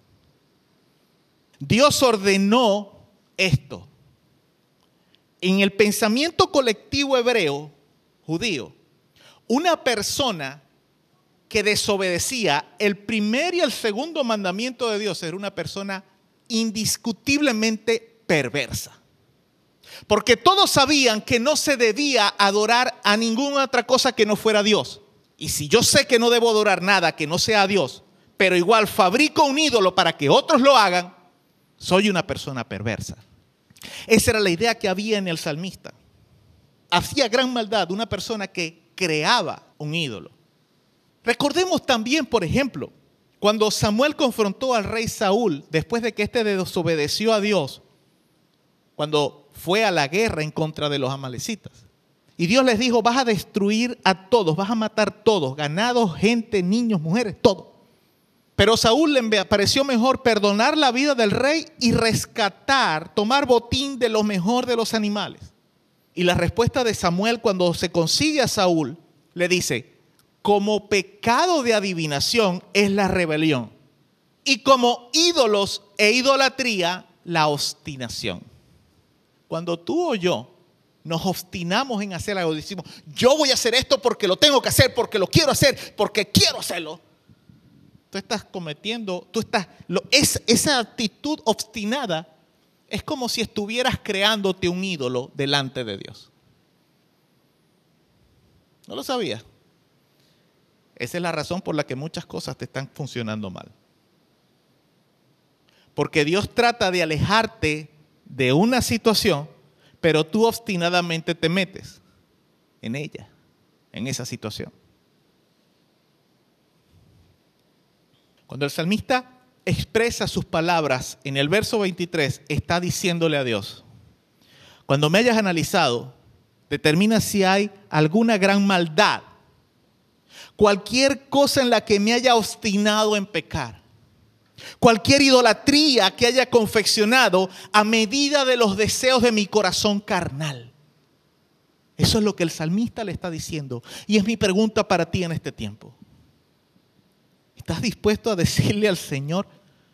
Dios ordenó esto. En el pensamiento colectivo hebreo, judío, una persona que desobedecía el primer y el segundo mandamiento de Dios era una persona indiscutiblemente perversa. Porque todos sabían que no se debía adorar a ninguna otra cosa que no fuera Dios. Y si yo sé que no debo adorar nada que no sea Dios, pero igual fabrico un ídolo para que otros lo hagan, soy una persona perversa. Esa era la idea que había en el salmista. Hacía gran maldad una persona que creaba un ídolo. Recordemos también, por ejemplo, cuando Samuel confrontó al rey Saúl después de que éste desobedeció a Dios, cuando fue a la guerra en contra de los amalecitas. Y Dios les dijo: vas a destruir a todos, vas a matar todos, ganados, gente, niños, mujeres, todo. Pero Saúl le pareció mejor perdonar la vida del rey y rescatar, tomar botín de lo mejor de los animales. Y la respuesta de Samuel cuando se consigue a Saúl, le dice: como pecado de adivinación es la rebelión, y como ídolos e idolatría la obstinación. Cuando tú o yo nos obstinamos en hacer algo, decimos: yo voy a hacer esto porque lo tengo que hacer, porque lo quiero hacer, porque quiero hacerlo. Tú estás cometiendo, tú estás, lo, es, esa actitud obstinada es como si estuvieras creándote un ídolo delante de Dios. ¿No lo sabías? Esa es la razón por la que muchas cosas te están funcionando mal. Porque Dios trata de alejarte de una situación, pero tú obstinadamente te metes en ella, en esa situación. Cuando el salmista expresa sus palabras en el verso veintitrés, está diciéndole a Dios: cuando me hayas analizado, determina si hay alguna gran maldad, cualquier cosa en la que me haya obstinado en pecar, cualquier idolatría que haya confeccionado a medida de los deseos de mi corazón carnal. Eso es lo que el salmista le está diciendo. Y es mi pregunta para ti en este tiempo. ¿Estás dispuesto a decirle al Señor: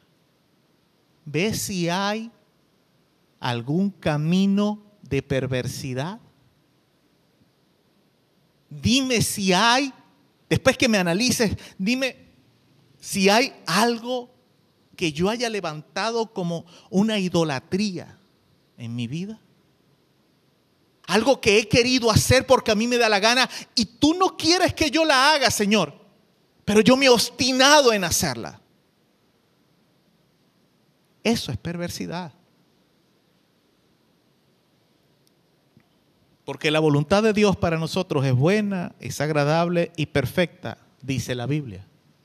ve si hay algún camino de perversidad? Dime si hay, después que me analices, dime si hay algo que yo haya levantado como una idolatría en mi vida. Algo que he querido hacer porque a mí me da la gana y tú no quieres que yo la haga, Señor, pero yo me he obstinado en hacerla. Eso es perversidad. Porque la voluntad de Dios para nosotros es buena, es agradable y perfecta, dice la Biblia.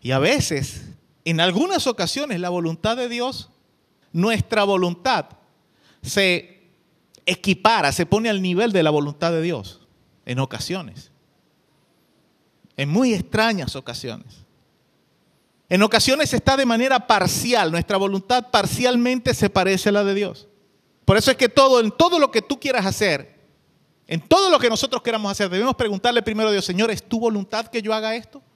Y a veces, en algunas ocasiones, la voluntad de Dios, nuestra voluntad, se equipara, se pone al nivel de la voluntad de Dios. En ocasiones. En muy extrañas ocasiones. En ocasiones está de manera parcial. Nuestra voluntad parcialmente se parece a la de Dios. Por eso es que todo, en todo lo que tú quieras hacer, en todo lo que nosotros queramos hacer, debemos preguntarle primero a Dios: Señor, ¿es tu voluntad que yo haga esto?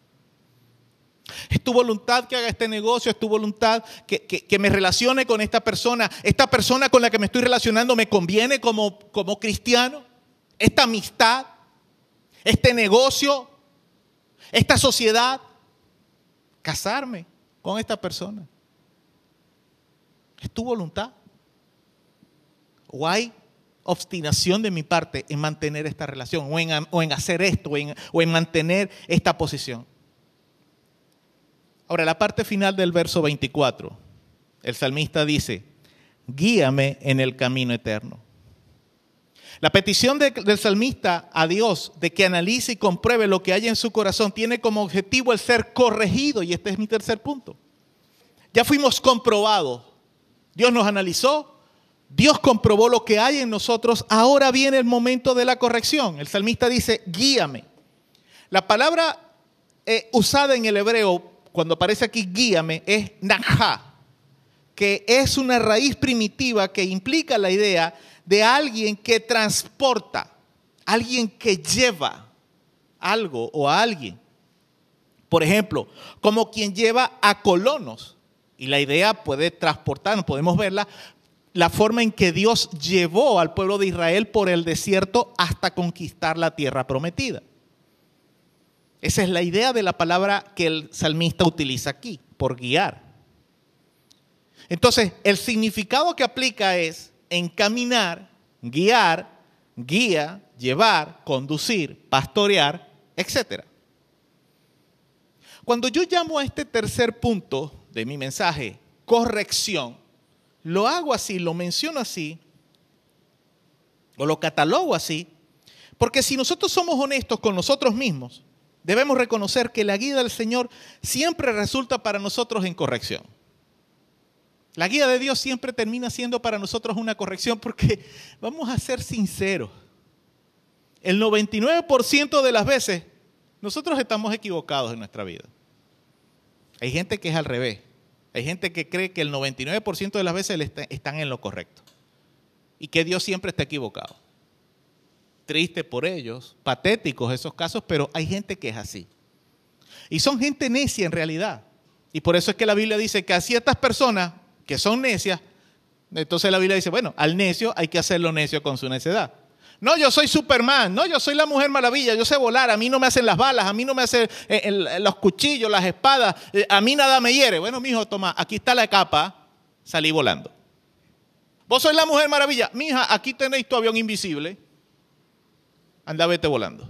¿Es tu voluntad que haga este negocio? ¿Es tu voluntad que, que, que me relacione con esta persona? ¿Esta persona con la que me estoy relacionando me conviene como, como cristiano? ¿Esta amistad? ¿Este negocio? ¿Esta sociedad? ¿Casarme con esta persona? ¿Es tu voluntad? ¿O hay obstinación de mi parte en mantener esta relación? ¿O en, o en hacer esto? O en, ¿O en mantener esta posición? Ahora, la parte final del verso veinticuatro, el salmista dice: guíame en el camino eterno. La petición de, del salmista a Dios de que analice y compruebe lo que hay en su corazón tiene como objetivo el ser corregido, y este es mi tercer punto. Ya fuimos comprobados. Dios nos analizó, Dios comprobó lo que hay en nosotros. Ahora viene el momento de la corrección. El salmista dice: guíame. La palabra eh, usada en el hebreo, cuando aparece aquí guíame, es najá, que es una raíz primitiva que implica la idea de alguien que transporta, alguien que lleva algo o a alguien. Por ejemplo, como quien lleva a colonos. Y la idea puede transportar, podemos verla, la forma en que Dios llevó al pueblo de Israel por el desierto hasta conquistar la tierra prometida. Esa es la idea de la palabra que el salmista utiliza aquí, por guiar. Entonces, el significado que aplica es encaminar, guiar, guía, llevar, conducir, pastorear, etcétera. Cuando yo llamo a este tercer punto de mi mensaje corrección, lo hago así, lo menciono así, o lo catalogo así, porque si nosotros somos honestos con nosotros mismos, debemos reconocer que la guía del Señor siempre resulta para nosotros en corrección. La guía de Dios siempre termina siendo para nosotros una corrección, porque vamos a ser sinceros. El noventa y nueve por ciento de las veces nosotros estamos equivocados en nuestra vida. Hay gente que es al revés. Hay gente que cree que el noventa y nueve por ciento de las veces están en lo correcto y que Dios siempre está equivocado. Triste por ellos, patéticos esos casos, pero hay gente que es así. Y son gente necia en realidad. Y por eso es que la Biblia dice que a ciertas personas que son necias, entonces la Biblia dice, bueno, al necio hay que hacerlo necio con su necedad. No, yo soy Superman, no, yo soy la Mujer Maravilla, yo sé volar, a mí no me hacen las balas, a mí no me hacen eh, el, los cuchillos, las espadas, eh, a mí nada me hiere. Bueno, mijo, toma, aquí está la capa, salí volando. Vos sois la Mujer Maravilla, mija, aquí tenéis tu avión invisible, anda, vete volando.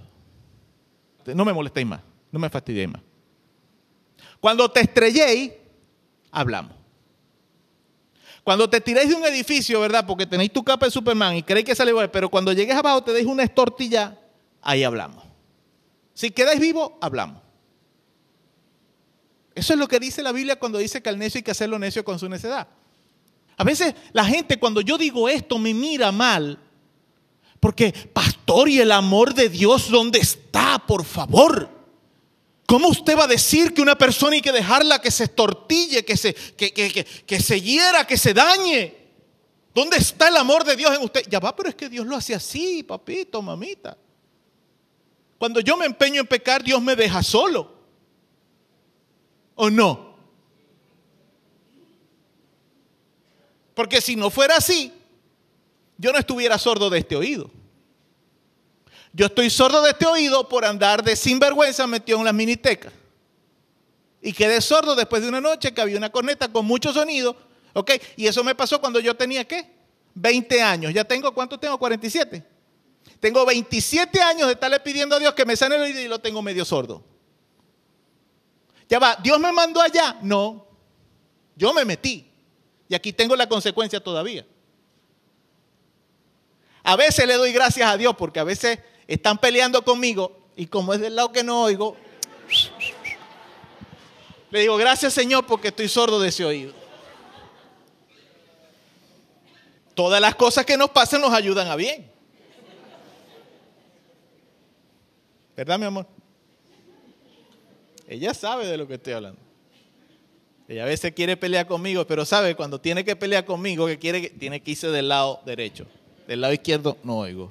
No me molestéis más, no me fastidiéis más. Cuando te estrelléis, hablamos. Cuando te tiréis de un edificio, ¿verdad? Porque tenéis tu capa de Superman y creéis que sale igual, pero cuando llegues abajo te deis una estortilla, ahí hablamos. Si quedáis vivos, hablamos. Eso es lo que dice la Biblia cuando dice que al necio hay que hacerlo necio con su necedad. A veces la gente, cuando yo digo esto, me mira mal. Porque, pastor, ¿y el amor de Dios dónde está? Por favor. ¿Cómo usted va a decir que una persona hay que dejarla que se estortille, que se, que, que, que, que se hiera, que se dañe? ¿Dónde está el amor de Dios en usted? Ya va, pero es que Dios lo hace así, papito, mamita. Cuando yo me empeño en pecar, Dios me deja solo. ¿O no? Porque si no fuera así, yo no estuviera sordo de este oído. Yo estoy sordo de este oído por andar de sinvergüenza metido en las minitecas. Y quedé sordo después de una noche que había una corneta con mucho sonido. ¿Ok? Y eso me pasó cuando yo tenía, ¿qué? veinte años. ¿Ya tengo? ¿Cuánto tengo? cuarenta y siete. Tengo veintisiete años de estarle pidiendo a Dios que me sane el oído y lo tengo medio sordo. Ya va, ¿Dios me mandó allá? No. Yo me metí. Y aquí tengo la consecuencia todavía. A veces le doy gracias a Dios porque a veces están peleando conmigo y como es del lado que no oigo, Le digo, gracias Señor porque estoy sordo de ese oído. Todas las cosas que nos pasan nos ayudan a bien. ¿Verdad, mi amor? Ella sabe de lo que estoy hablando. Ella a veces quiere pelear conmigo, pero sabe cuando tiene que pelear conmigo que quiere que tiene que irse del lado derecho. Del lado izquierdo no oigo.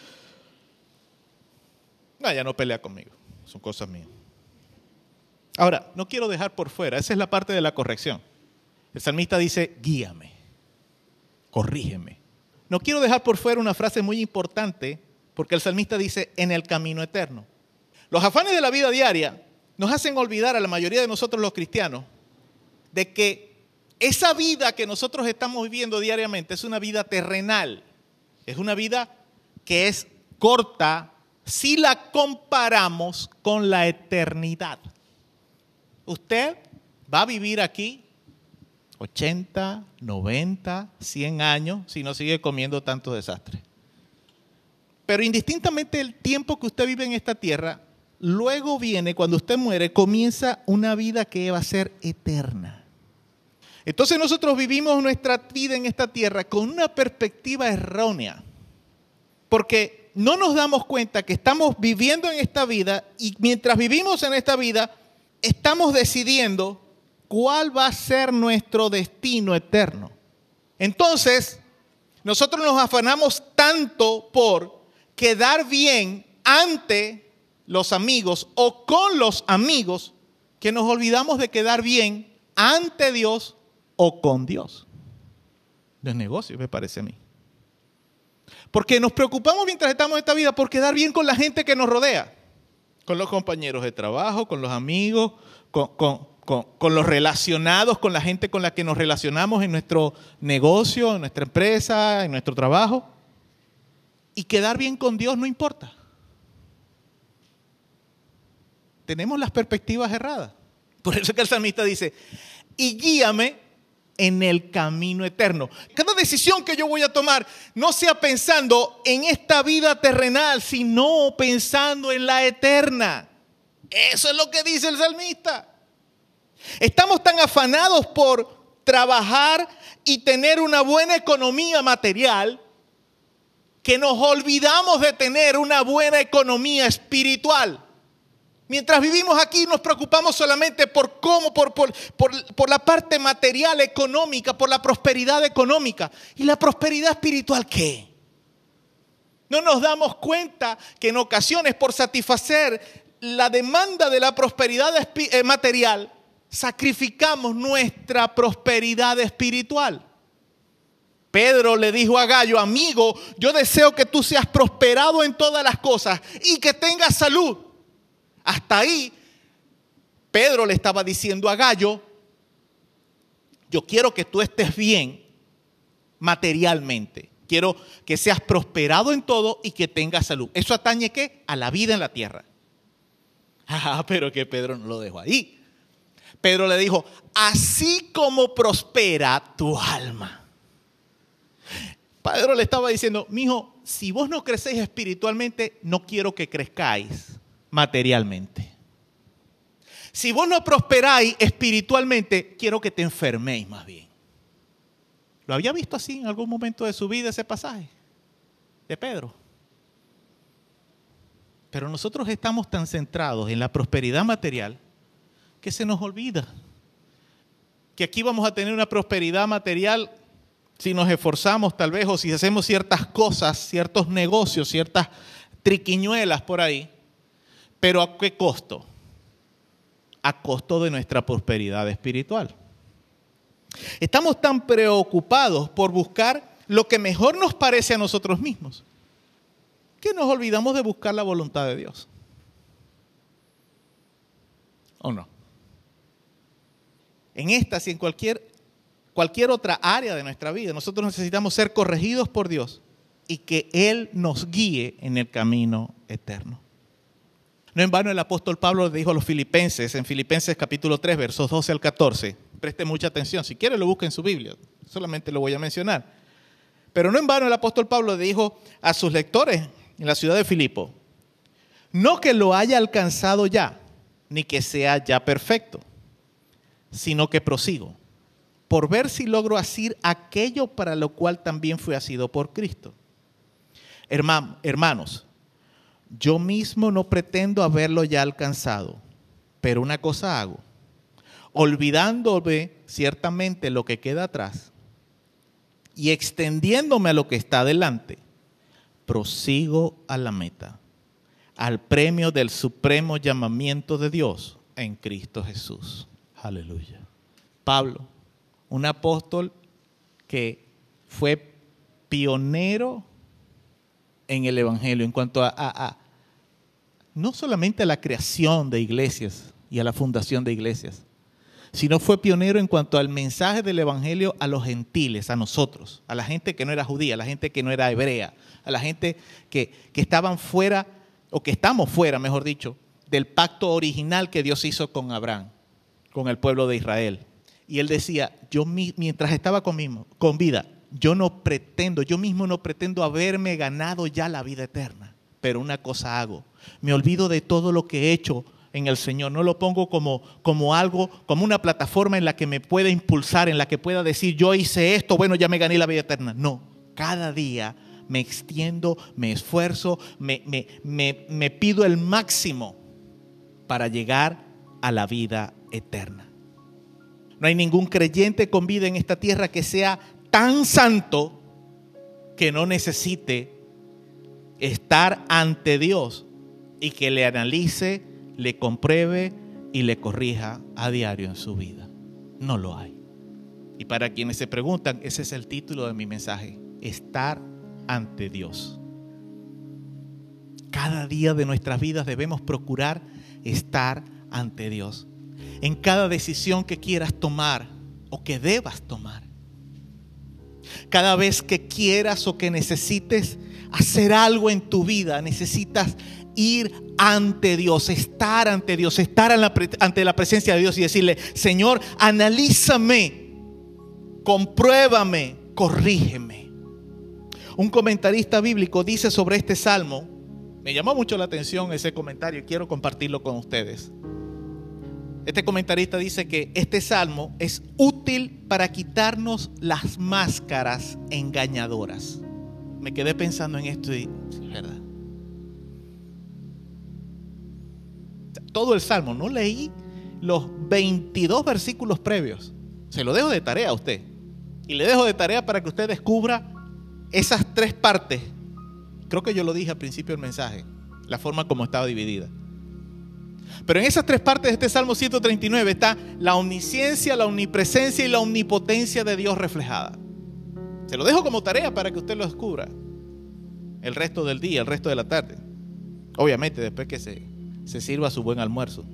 No, ella no pelea conmigo. Son cosas mías. Ahora, no quiero dejar por fuera, esa es la parte de la corrección. El salmista dice, guíame, corrígeme. No quiero dejar por fuera una frase muy importante, porque el salmista dice, en el camino eterno. Los afanes de la vida diaria nos hacen olvidar a la mayoría de nosotros los cristianos de que esa vida que nosotros estamos viviendo diariamente es una vida terrenal. Es una vida que es corta si la comparamos con la eternidad. Usted va a vivir aquí ochenta, noventa, cien años si no sigue comiendo tanto desastre. Pero indistintamente el tiempo que usted vive en esta tierra, luego viene, cuando usted muere, comienza una vida que va a ser eterna. Entonces nosotros vivimos nuestra vida en esta tierra con una perspectiva errónea, porque no nos damos cuenta que estamos viviendo en esta vida y mientras vivimos en esta vida, estamos decidiendo cuál va a ser nuestro destino eterno. Entonces, nosotros nos afanamos tanto por quedar bien ante los amigos o con los amigos que nos olvidamos de quedar bien ante Dios o con Dios. Los negocios, me parece a mí. Porque nos preocupamos mientras estamos en esta vida por quedar bien con la gente que nos rodea. Con los compañeros de trabajo, con los amigos, con, con, con, con los relacionados, con la gente con la que nos relacionamos en nuestro negocio, en nuestra empresa, en nuestro trabajo. Y quedar bien con Dios no importa. Tenemos las perspectivas erradas. Por eso es que el salmista dice, y guíame en el camino eterno. Cada decisión que yo voy a tomar no sea pensando en esta vida terrenal, sino pensando en la eterna. Eso es lo que dice el salmista. Estamos tan afanados por trabajar y tener una buena economía material que nos olvidamos de tener una buena economía espiritual. Mientras vivimos aquí nos preocupamos solamente por cómo, por, por, por, por la parte material, económica, por la prosperidad económica. ¿Y la prosperidad espiritual qué? No nos damos cuenta que en ocasiones por satisfacer la demanda de la prosperidad material, sacrificamos nuestra prosperidad espiritual. Pedro le dijo a Gallo, amigo, yo deseo que tú seas prosperado en todas las cosas y que tengas salud. Hasta ahí, Pedro le estaba diciendo a Gallo, yo quiero que tú estés bien materialmente. Quiero que seas prosperado en todo y que tengas salud. ¿Eso atañe qué? A la vida en la tierra. Ah, pero que Pedro no lo dejó ahí. Pedro le dijo, así como prospera tu alma. Pedro le estaba diciendo, mijo, si vos no crecéis espiritualmente, no quiero que crezcáis materialmente. Si vos no prosperáis espiritualmente, quiero que te enferméis más bien. ¿Lo había visto así en algún momento de su vida ese pasaje de Pedro? Pero nosotros estamos tan centrados en la prosperidad material que se nos olvida que aquí vamos a tener una prosperidad material si nos esforzamos tal vez o si hacemos ciertas cosas, ciertos negocios, ciertas triquiñuelas por ahí. ¿Pero a qué costo? A costo de nuestra prosperidad espiritual. Estamos tan preocupados por buscar lo que mejor nos parece a nosotros mismos que nos olvidamos de buscar la voluntad de Dios. ¿O no? En esta, y en cualquier, cualquier otra área de nuestra vida, nosotros necesitamos ser corregidos por Dios y que Él nos guíe en el camino eterno. No en vano el apóstol Pablo le dijo a los filipenses, en Filipenses capítulo tres, versos doce al catorce, preste mucha atención, si quiere lo busque en su Biblia, solamente lo voy a mencionar. Pero no en vano el apóstol Pablo le dijo a sus lectores en la ciudad de Filipo, no que lo haya alcanzado ya, ni que sea ya perfecto, sino que prosigo, por ver si logro asir aquello para lo cual también fui asido por Cristo. Herman, hermanos, yo mismo no pretendo haberlo ya alcanzado, pero una cosa hago, olvidándome ciertamente lo que queda atrás y extendiéndome a lo que está delante, prosigo a la meta, al premio del supremo llamamiento de Dios en Cristo Jesús. Aleluya. Pablo, un apóstol que fue pionero en el Evangelio en cuanto a, a, a no solamente a la creación de iglesias y a la fundación de iglesias, sino fue pionero en cuanto al mensaje del Evangelio a los gentiles, a nosotros, a la gente que no era judía, a la gente que no era hebrea, a la gente que, que estaban fuera, o que estamos fuera, mejor dicho, del pacto original que Dios hizo con Abraham, con el pueblo de Israel. Y él decía, yo mientras estaba conmigo, con vida, yo no pretendo, yo mismo no pretendo haberme ganado ya la vida eterna, pero una cosa hago, me olvido de todo lo que he hecho en el Señor, no lo pongo como, como algo, como una plataforma en la que me pueda impulsar, en la que pueda decir, yo hice esto, bueno, ya me gané la vida eterna. No, cada día me extiendo, me esfuerzo, me, me, me, me pido el máximo para llegar a la vida eterna. No hay ningún creyente con vida en esta tierra que sea tan santo que no necesite estar ante Dios y que le analice, le compruebe y le corrija a diario en su vida. No lo hay. Y para quienes se preguntan, ese es el título de mi mensaje: estar ante Dios. Cada día de nuestras vidas debemos procurar estar ante Dios. En cada decisión que quieras tomar o que debas tomar. Cada vez que quieras o que necesites hacer algo en tu vida, necesitas ir ante Dios, estar ante Dios, estar en la, ante la presencia de Dios y decirle: Señor, analízame, compruébame, corrígeme. Un comentarista bíblico dice sobre este salmo, me llamó mucho la atención ese comentario y quiero compartirlo con ustedes. Este comentarista dice que este salmo es útil para quitarnos las máscaras engañadoras. Me quedé pensando en esto y es verdad. Todo el salmo, no leí los veintidós versículos previos. Se lo dejo de tarea a usted. Y le dejo de tarea para que usted descubra esas tres partes. Creo que yo lo dije al principio del mensaje, la forma como estaba dividida. Pero en esas tres partes de este Salmo ciento treinta y nueve está la omnisciencia, la omnipresencia y la omnipotencia de Dios reflejada. Se lo dejo como tarea para que usted lo descubra el resto del día, el resto de la tarde. Obviamente después que se, se sirva su buen almuerzo.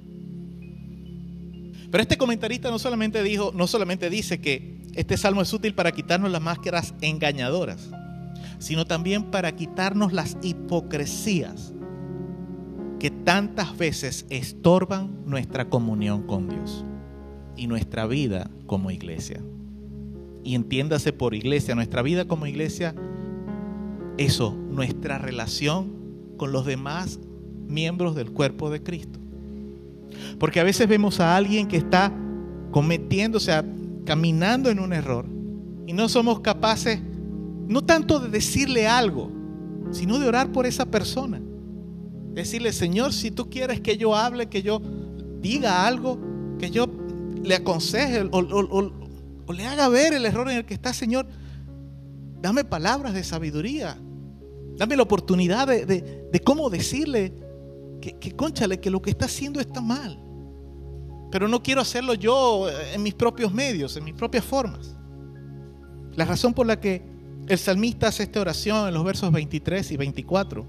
Pero este comentarista no solamente dijo, no solamente dice que este salmo es útil para quitarnos las máscaras engañadoras, sino también para quitarnos las hipocresías que tantas veces estorban nuestra comunión con Dios y nuestra vida como iglesia. Y entiéndase por iglesia, nuestra vida como iglesia, eso, nuestra relación con los demás miembros del cuerpo de Cristo. Porque a veces vemos a alguien que está cometiendo, o sea, caminando en un error y no somos capaces, no tanto de decirle algo, sino de orar por esa persona. Decirle: Señor, si tú quieres que yo hable, que yo diga algo, que yo le aconseje o, o, o, o le haga ver el error en el que está, Señor, dame palabras de sabiduría, dame la oportunidad de, de, de cómo decirle que, que, cónchale, que lo que está haciendo está mal. Pero no quiero hacerlo yo en mis propios medios, en mis propias formas. La razón por la que el salmista hace esta oración en los versos veintitrés y veinticuatro.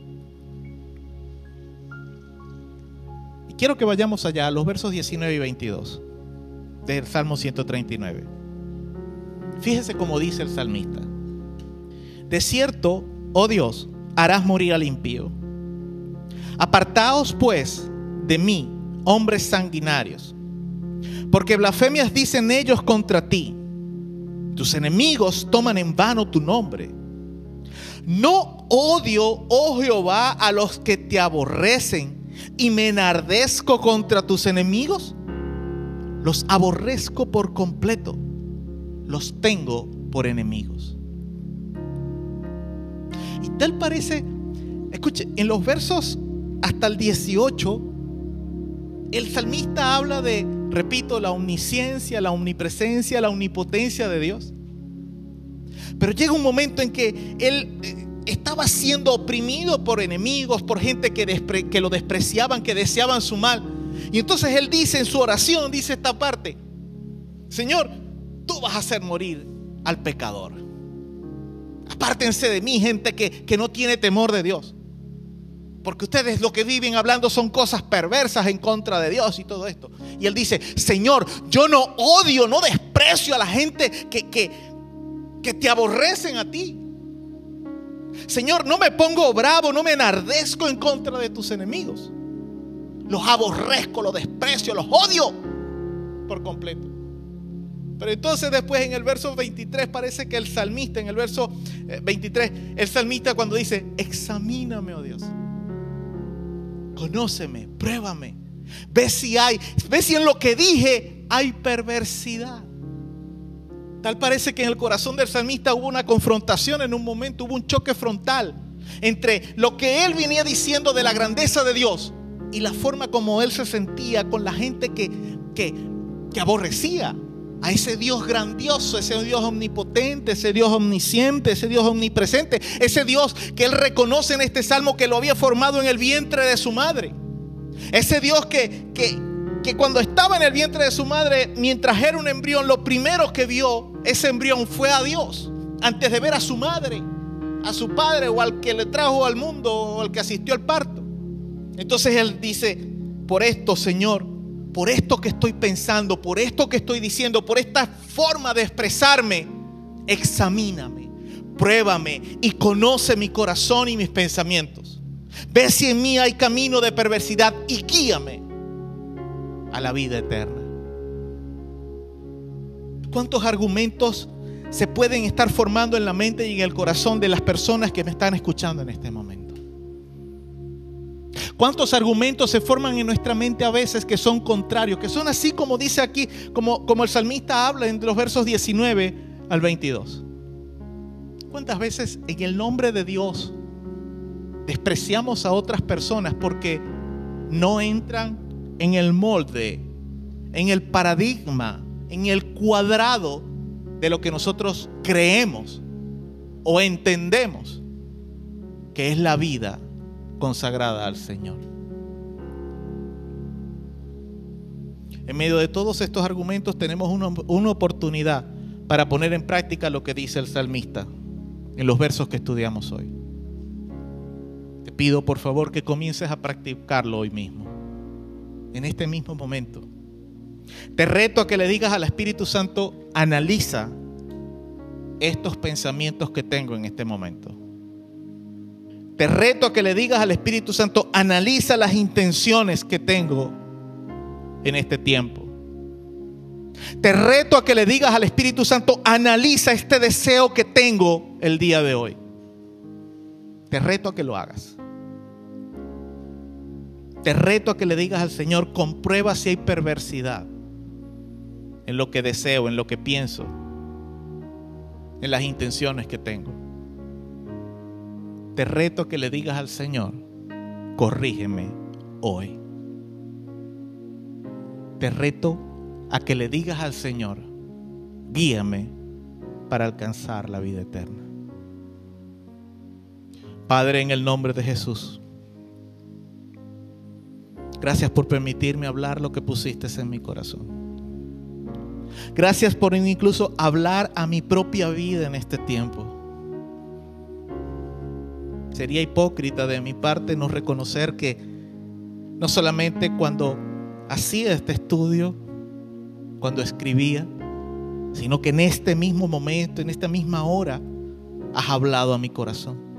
Y quiero que vayamos allá a los versos diecinueve y veintidós del Salmo ciento treinta y nueve. Fíjese cómo dice el salmista: de cierto, oh Dios, harás morir al impío. Apartaos pues de mí, hombres sanguinarios, porque blasfemias dicen ellos contra ti. Tus enemigos toman en vano tu nombre. No odio, oh Jehová, a los que te aborrecen, y me enardezco contra tus enemigos. los aborrezco por completo, los tengo por enemigos. Y tal parece, escuche, en los versos hasta el dieciocho, el salmista habla de, repito, la omnisciencia, la omnipresencia, la omnipotencia de Dios. Pero llega un momento en que él estaba siendo oprimido por enemigos, por gente que, despre, que lo despreciaban, que deseaban su mal. Y entonces él dice en su oración, dice esta parte: Señor, tú vas a hacer morir al pecador. Apártense de mí, gente que, que no tiene temor de Dios. Porque ustedes lo que viven hablando son cosas perversas en contra de Dios y todo esto. Y él dice: Señor, yo no odio, no desprecio a la gente que, que, que te aborrecen a ti. Señor, no me pongo bravo, no me enardezco en contra de tus enemigos. Los aborrezco, los desprecio, los odio por completo. Pero entonces después en el verso veintitrés parece que el salmista, en el verso veintitrés, el salmista cuando dice: examíname, oh Dios, conóceme, pruébame, ve si hay, ve si en lo que dije hay perversidad. Tal parece que en el corazón del salmista hubo una confrontación en un momento, hubo un choque frontal entre lo que él venía diciendo de la grandeza de Dios y la forma como él se sentía con la gente que, que, que aborrecía a ese Dios grandioso, ese Dios omnipotente, ese Dios omnisciente, ese Dios omnipresente, ese Dios que él reconoce en este salmo que lo había formado en el vientre de su madre. Ese Dios que, que, que cuando estaba en el vientre de su madre, mientras era un embrión, lo primero que vio ese embrión fue a Dios, antes de ver a su madre, a su padre o al que le trajo al mundo o al que asistió al parto. Entonces él dice: por esto, Señor, por esto que estoy pensando, por esto que estoy diciendo, por esta forma de expresarme, examíname, pruébame y conoce mi corazón y mis pensamientos. Ve si en mí hay camino de perversidad y guíame a la vida eterna. ¿Cuántos argumentos se pueden estar formando en la mente y en el corazón de las personas que me están escuchando en este momento? ¿Cuántos argumentos se forman en nuestra mente a veces que son contrarios, que son así como dice aquí, como, como el salmista habla entre los versos diecinueve al veintidós? ¿Cuántas veces en el nombre de Dios despreciamos a otras personas porque no entran en el molde, en el paradigma, en el cuadrado de lo que nosotros creemos o entendemos que es la vida consagrada al Señor? En medio de todos estos argumentos tenemos una, una oportunidad para poner en práctica lo que dice el salmista en los versos que estudiamos hoy. Te pido por favor que comiences a practicarlo hoy mismo, en este mismo momento. Te reto a que le digas al Espíritu Santo: analiza estos pensamientos que tengo en este momento. Te reto a que le digas al Espíritu Santo: analiza las intenciones que tengo en este tiempo. Te reto a que le digas al Espíritu Santo: analiza este deseo que tengo el día de hoy. Te reto a que lo hagas. Te reto a que le digas al Señor: comprueba si hay perversidad en lo que deseo, en lo que pienso, en las intenciones que tengo. Te reto a que le digas al Señor: corrígeme hoy. Te reto a que le digas al Señor: guíame para alcanzar la vida eterna. Padre, en el nombre de Jesús, gracias por permitirme hablar lo que pusiste en mi corazón. Gracias por incluso hablar a mi propia vida en este tiempo. Sería hipócrita de mi parte no reconocer que no solamente cuando hacía este estudio, cuando escribía, sino que en este mismo momento, en esta misma hora, has hablado a mi corazón.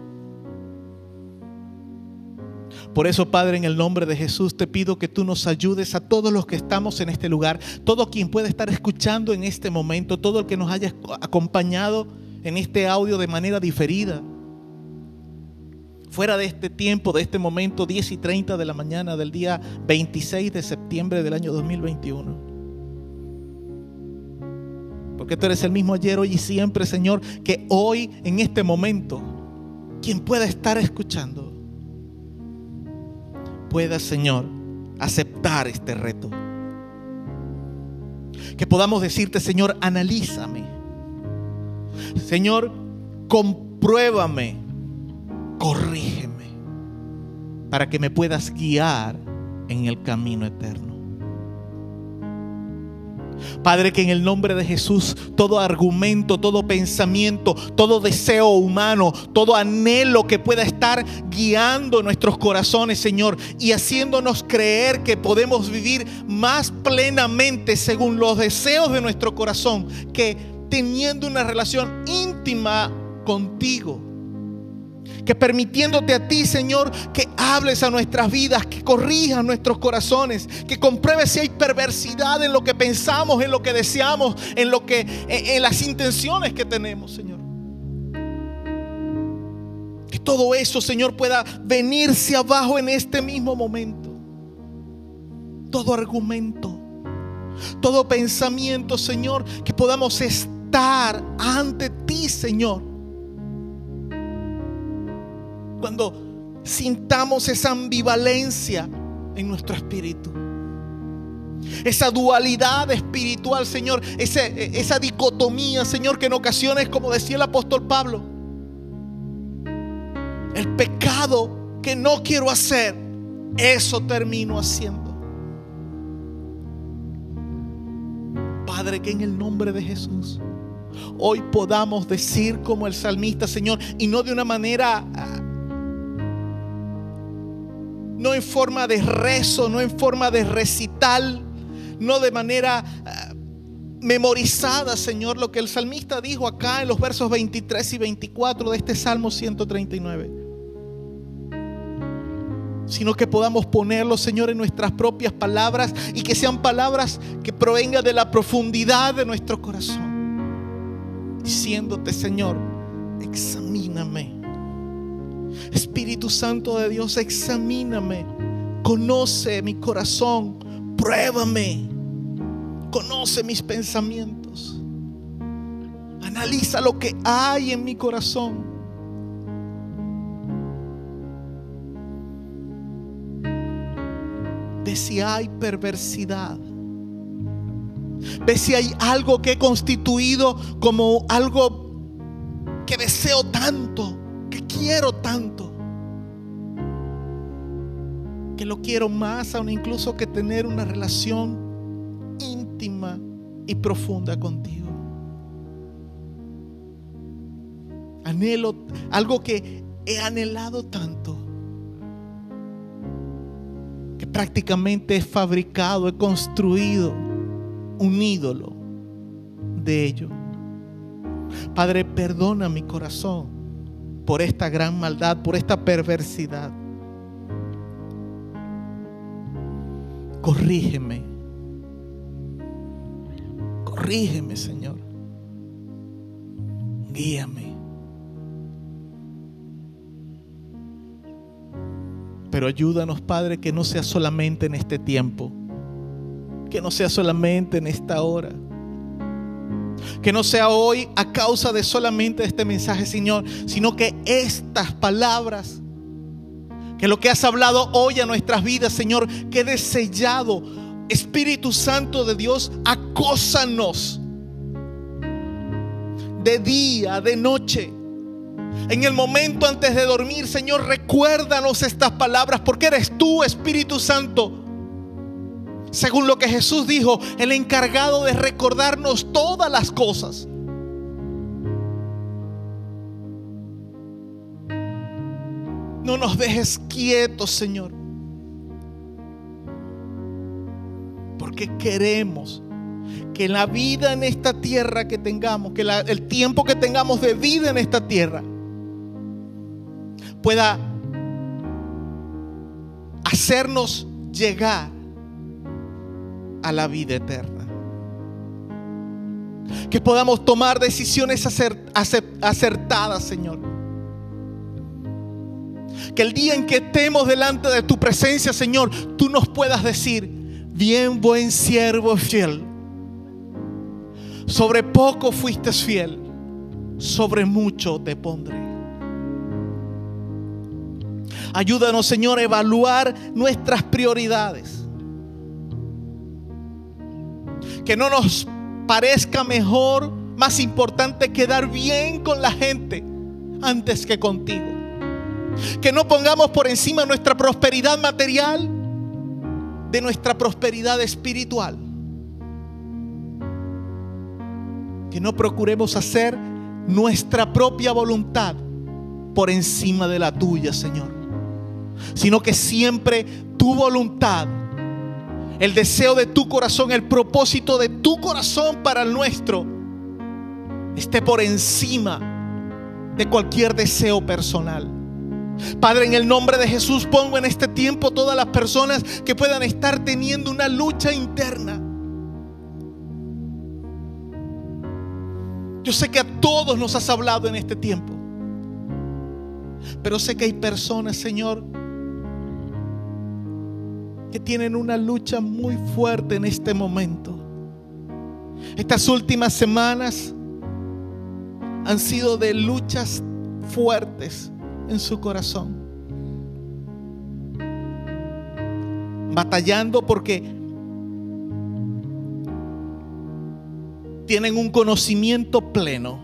Por eso, Padre, en el nombre de Jesús, te pido que tú nos ayudes a todos los que estamos en este lugar, todo quien pueda estar escuchando en este momento, todo el que nos haya acompañado en este audio de manera diferida, fuera de este tiempo, de este momento, diez y treinta de la mañana del día veintiséis de septiembre del año dos mil veintiuno. Porque tú eres el mismo ayer, hoy y siempre, Señor. Que hoy, en este momento, quien pueda estar escuchando, pueda, Señor, aceptar este reto. Que podamos decirte, Señor, analízame. Señor, compruébame, corrígeme, para que me puedas guiar en el camino eterno. Padre, que en el nombre de Jesús todo argumento, todo pensamiento, todo deseo humano, todo anhelo que pueda estar guiando nuestros corazones, Señor, y haciéndonos creer que podemos vivir más plenamente según los deseos de nuestro corazón, que teniendo una relación íntima contigo. Que permitiéndote a ti, Señor, que hables a nuestras vidas, que corrijas nuestros corazones, que compruebes si hay perversidad en lo que pensamos, en lo que deseamos, en lo que, en, en las intenciones que tenemos, Señor. Que todo eso, Señor, pueda venirse abajo en este mismo momento. Todo argumento, todo pensamiento, Señor, que podamos estar ante ti, Señor. Cuando sintamos esa ambivalencia en nuestro espíritu, esa dualidad espiritual, Señor, ese, esa dicotomía, Señor, que en ocasiones, como decía el apóstol Pablo, el pecado que no quiero hacer, eso termino haciendo. Padre, que en el nombre de Jesús hoy podamos decir como el salmista, Señor, y no de una manera, no en forma de rezo, no en forma de recital, no de manera uh, memorizada, Señor, lo que el salmista dijo acá en los versos veintitrés y veinticuatro de este Salmo ciento treinta y nueve. Sino que podamos ponerlo, Señor, en nuestras propias palabras, y que sean palabras que provengan de la profundidad de nuestro corazón, diciéndote, Señor, examíname. Espíritu Santo de Dios, examíname, conoce mi corazón, pruébame, conoce mis pensamientos, analiza lo que hay en mi corazón. Ve si hay perversidad, ve si hay algo que he constituido como algo que deseo tanto, que quiero tanto, que lo quiero más aún incluso que tener una relación íntima y profunda contigo. Anhelo algo que he anhelado tanto, que prácticamente he fabricado, he construido un ídolo de ello. Padre, perdona mi corazón por esta gran maldad, por esta perversidad. Corrígeme. Corrígeme, Señor. Guíame. Pero ayúdanos, Padre, que no sea solamente en este tiempo, que no sea solamente en esta hora, que no sea hoy a causa de solamente este mensaje, Señor, sino que estas palabras, que lo que has hablado hoy a nuestras vidas, Señor, quede sellado. Espíritu Santo de Dios, acósanos de día, de noche. En el momento antes de dormir, Señor, recuérdanos estas palabras, porque eres tú, Espíritu Santo, según lo que Jesús dijo, el encargado de recordarnos todas las cosas. No nos dejes quietos, Señor, porque queremos que la vida en esta tierra que tengamos, que la, el tiempo que tengamos de vida en esta tierra pueda hacernos llegar a la vida eterna. Que podamos tomar decisiones acertadas, Señor. Que el día en que estemos delante de tu presencia, Señor, tú nos puedas decir: bien, buen siervo fiel, Sobre poco fuiste fiel, sobre mucho te pondré. Ayúdanos, Señor, a evaluar nuestras prioridades. Que no nos parezca mejor, más importante quedar bien con la gente antes que contigo. Que no pongamos por encima nuestra prosperidad material de nuestra prosperidad espiritual. Que no procuremos hacer nuestra propia voluntad por encima de la tuya, Señor, sino que siempre tu voluntad, el deseo de tu corazón, el propósito de tu corazón para el nuestro esté por encima de cualquier deseo personal. Padre, en el nombre de Jesús pongo en este tiempo todas las personas que puedan estar teniendo una lucha interna. Yo sé que a todos nos has hablado en este tiempo, pero sé que hay personas, Señor, que tienen una lucha muy fuerte en este momento. Estas últimas semanas han sido de luchas fuertes en su corazón, batallando porque tienen un conocimiento pleno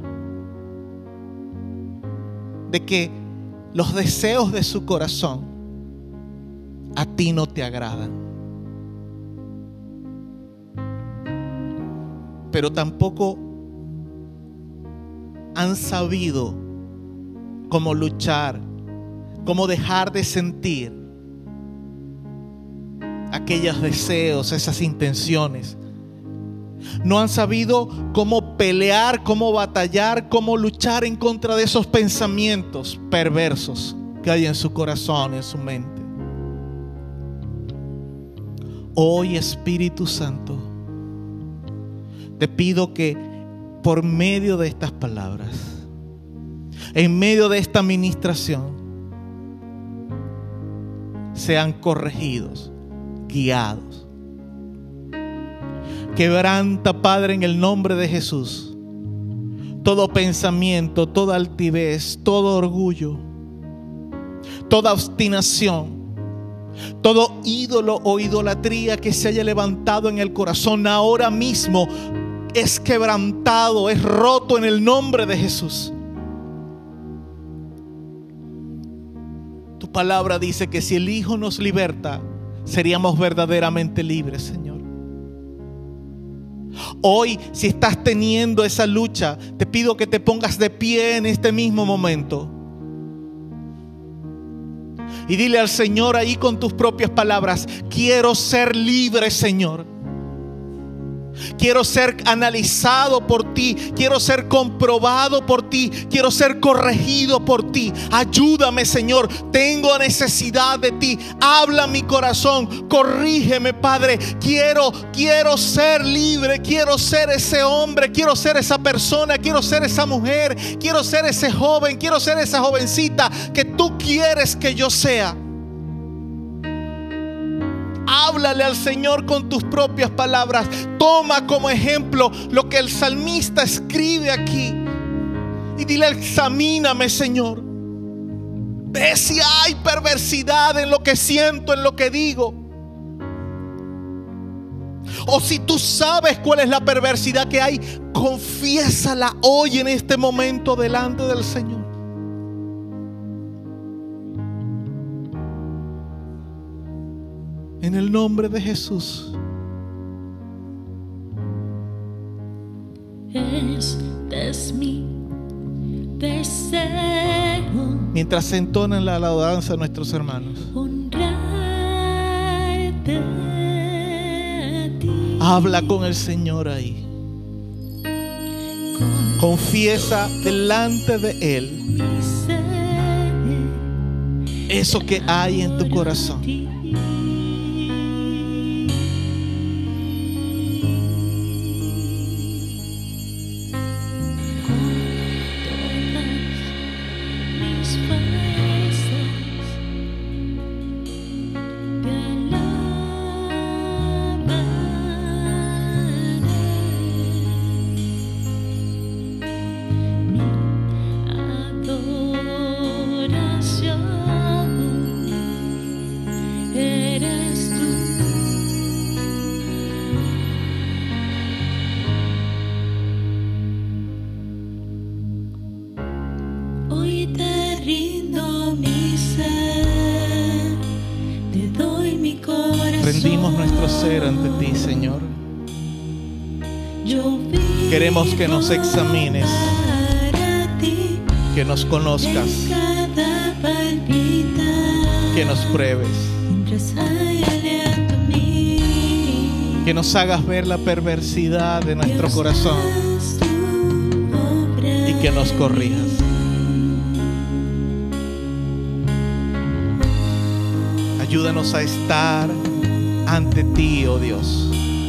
de que los deseos de su corazón a ti no te agradan, pero tampoco han sabido cómo luchar, cómo dejar de sentir aquellos deseos, esas intenciones. No han sabido cómo pelear, cómo batallar, cómo luchar en contra de esos pensamientos perversos que hay en su corazón, en su mente. Hoy, Espíritu Santo, te pido que por medio de estas palabras, en medio de esta administración, sean corregidos, guiados. Quebranta, Padre, en el nombre de Jesús, todo pensamiento, toda altivez, todo orgullo, toda obstinación, todo ídolo o idolatría que se haya levantado en el corazón, ahora mismo es quebrantado, es roto en el nombre de Jesús. Tu palabra dice que si el Hijo nos liberta, seríamos verdaderamente libres, Señor. Hoy, si estás teniendo esa lucha, te pido que te pongas de pie en este mismo momento y dile al Señor ahí con tus propias palabras: quiero ser libre, Señor. Quiero ser analizado por ti. Quiero ser comprobado por ti. Quiero ser corregido por ti. Ayúdame, Señor. Tengo necesidad de ti. Habla mi corazón. Corrígeme, Padre. Quiero, quiero ser libre. Quiero ser ese hombre. Quiero ser esa persona. Quiero ser esa mujer. Quiero ser ese joven. Quiero ser esa jovencita que tú quieres que yo sea. Háblale al Señor con tus propias palabras. Toma como ejemplo lo que el salmista escribe aquí y dile: examíname, Señor. Ve si hay perversidad en lo que siento, en lo que digo. O si tú sabes cuál es la perversidad que hay, confiésala hoy en este momento delante del Señor. En el nombre de Jesús. Este es mi deseo. Mientras se entonan la alabanza nuestros hermanos, Honrarte a ti. habla con el Señor ahí. Confiesa delante de Él Mi ser, eso que hay en tu corazón. rendimos nuestro ser ante ti, Señor. Queremos que nos examines, que nos conozcas, que nos pruebes, que nos hagas ver la perversidad de nuestro corazón y que nos corrijas. Ayúdanos a estar ante ti, oh Dios.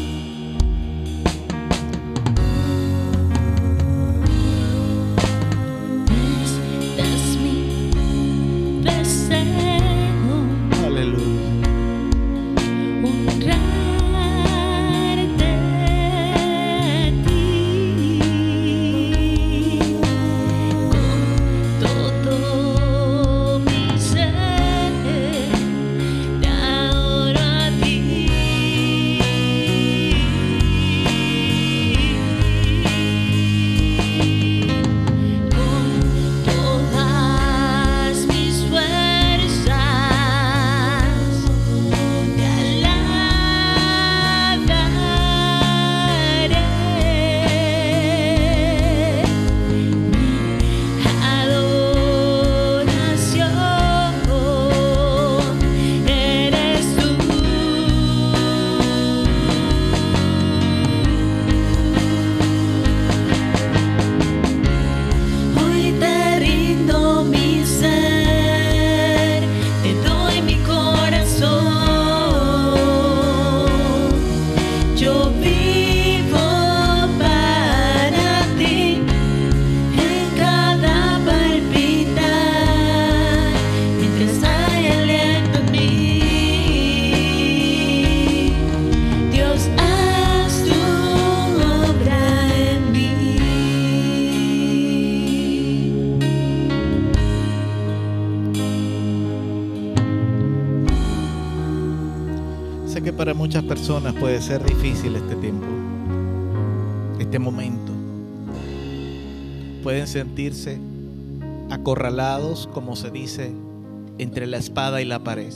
Para muchas personas puede ser difícil este tiempo, este momento. Pueden sentirse acorralados, como se dice, entre la espada y la pared.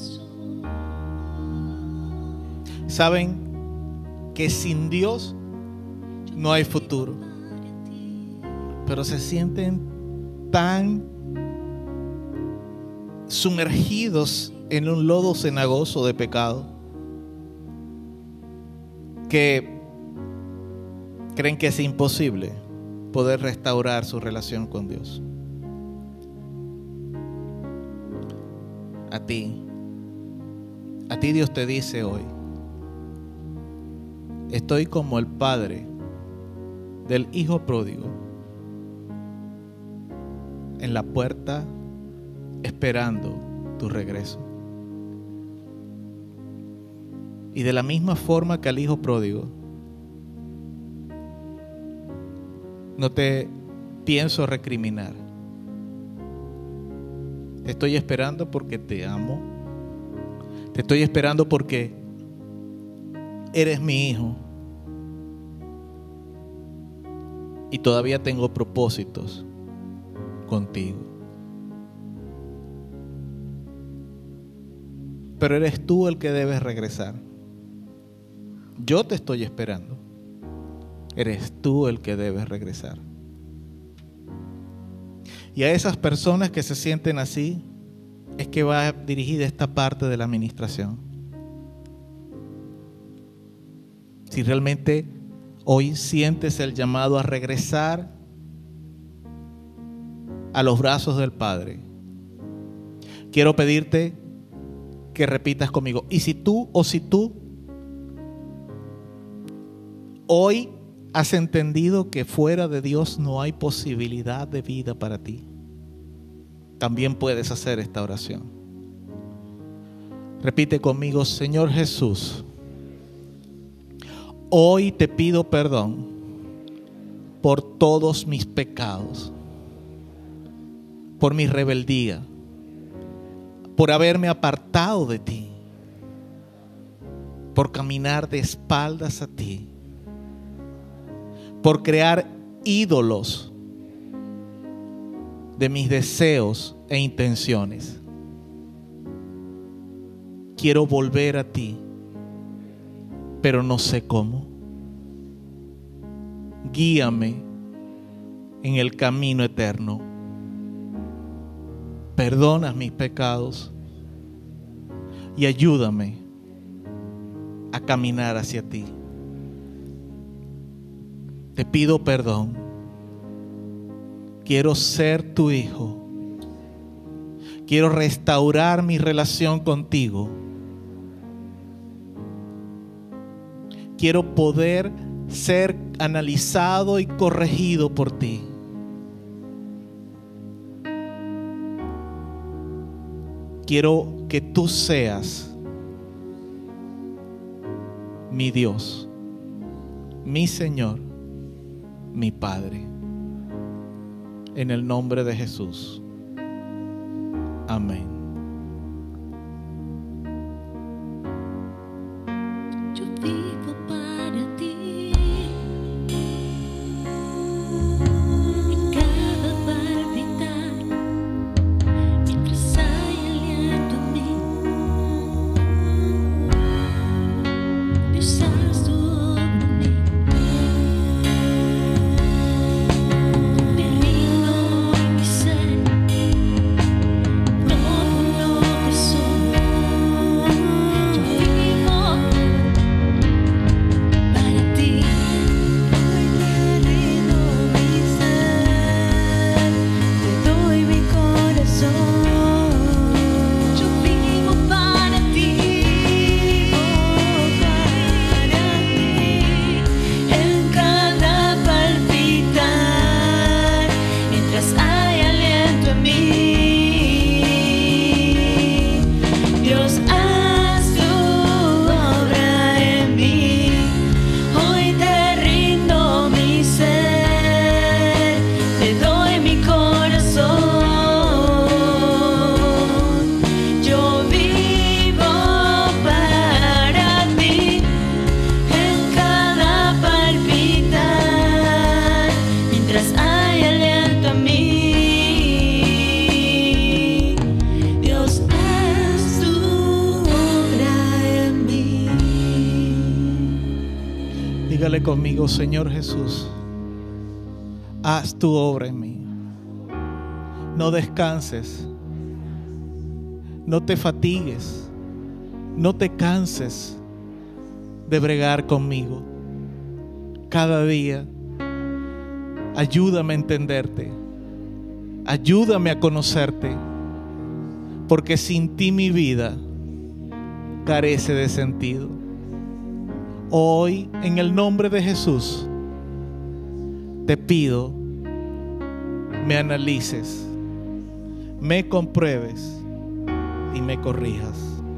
Saben que sin Dios no hay futuro, pero se sienten tan sumergidos en un lodo cenagoso de pecado que creen que es imposible poder restaurar su relación con Dios. A ti, a ti Dios te dice hoy: estoy como el padre del hijo pródigo en la puerta esperando tu regreso. Y de la misma forma que al hijo pródigo, no te pienso recriminar. Te estoy esperando porque te amo. Te estoy esperando porque eres mi hijo. Y todavía tengo propósitos contigo. Pero eres tú el que debes regresar. Yo te estoy esperando. Eres tú el que debes regresar. Y a esas personas que se sienten así, es que va dirigida esta parte de la administración. Si realmente hoy sientes el llamado a regresar a los brazos del Padre, quiero pedirte que repitas conmigo. Y si tú o si tú hoy has entendido que fuera de Dios no hay posibilidad de vida para ti, también puedes hacer esta oración. Repite conmigo: Señor Jesús, hoy te pido perdón por todos mis pecados, por mi rebeldía, por haberme apartado de ti, por caminar de espaldas a ti, por crear ídolos de mis deseos e intenciones. Quiero volver a ti pero no sé cómo. Guíame en el camino eterno. Perdona mis pecados y ayúdame a caminar hacia ti. Te pido perdón. Quiero ser tu hijo. Quiero restaurar mi relación contigo. Quiero poder ser analizado y corregido por ti. Quiero que tú seas mi Dios, mi Señor, mi Padre. En el nombre de Jesús. Amén. Yo vivo para ti. En cada palpitar, mientras hay aliento en mí, Dios haz tu obra en mí. Me rindo en mi ser, todo lo que soy. Yo vivo para ti. Me rindo mi ser, te doy mi corazón. Yo vivo para ti, oh, para ti. En cada palpitar, mientras hay aliento en mí, Dios haz tu obra en mí. Hoy te rindo mi ser, te doy mi corazón. Yo vivo para ti. En cada palpitar, mientras hay aliento en mí, Dios haz tu obra en mí. Dígale conmigo: Señor Jesús, haz tu obra en mí. No descanses, no te fatigues, no te canses de bregar conmigo. Cada día, ayúdame a entenderte, ayúdame a conocerte, porque sin ti mi vida carece de sentido. Hoy, en el nombre de Jesús, te pido, me analices, me compruebes y me corrijas.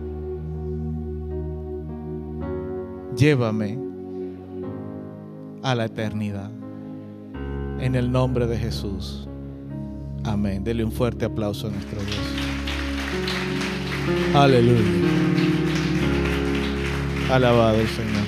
Llévame a la eternidad. En el nombre de Jesús. Amén. Dele un fuerte aplauso a nuestro Dios. Aleluya. Alabado el Señor.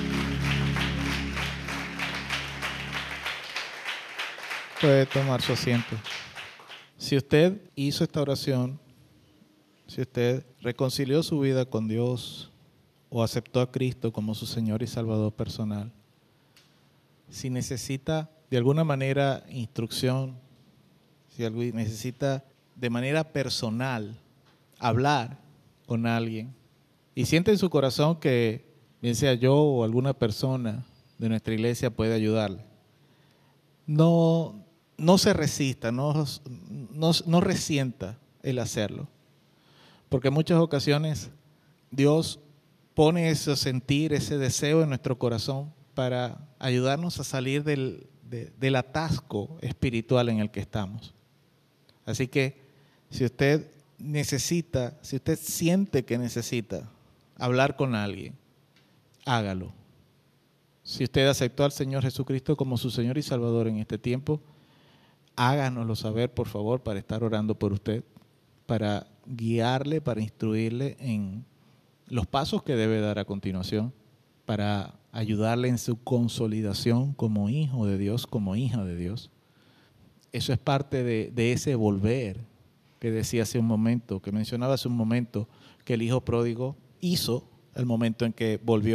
Puede tomar su asiento. Si usted hizo esta oración, si usted reconcilió su vida con Dios o aceptó a Cristo como su Señor y Salvador personal, si necesita de alguna manera instrucción, si necesita de manera personal hablar con alguien y siente en su corazón que bien sea yo o alguna persona de nuestra iglesia puede ayudarle, no, no se resista, no, no, no resienta el hacerlo, porque en muchas ocasiones Dios pone ese sentir, ese deseo en nuestro corazón para ayudarnos a salir del, de, del atasco espiritual en el que estamos. Así que si usted necesita, si usted siente que necesita hablar con alguien, hágalo. Si usted aceptó al Señor Jesucristo como su Señor y Salvador en este tiempo, háganoslo saber, por favor, para estar orando por usted, para guiarle, para instruirle en los pasos que debe dar a continuación, para ayudarle en su consolidación como hijo de Dios, como hija de Dios. Eso es parte de, de ese volver que decía hace un momento, que mencionaba hace un momento, que el hijo pródigo hizo el momento en que volvió a los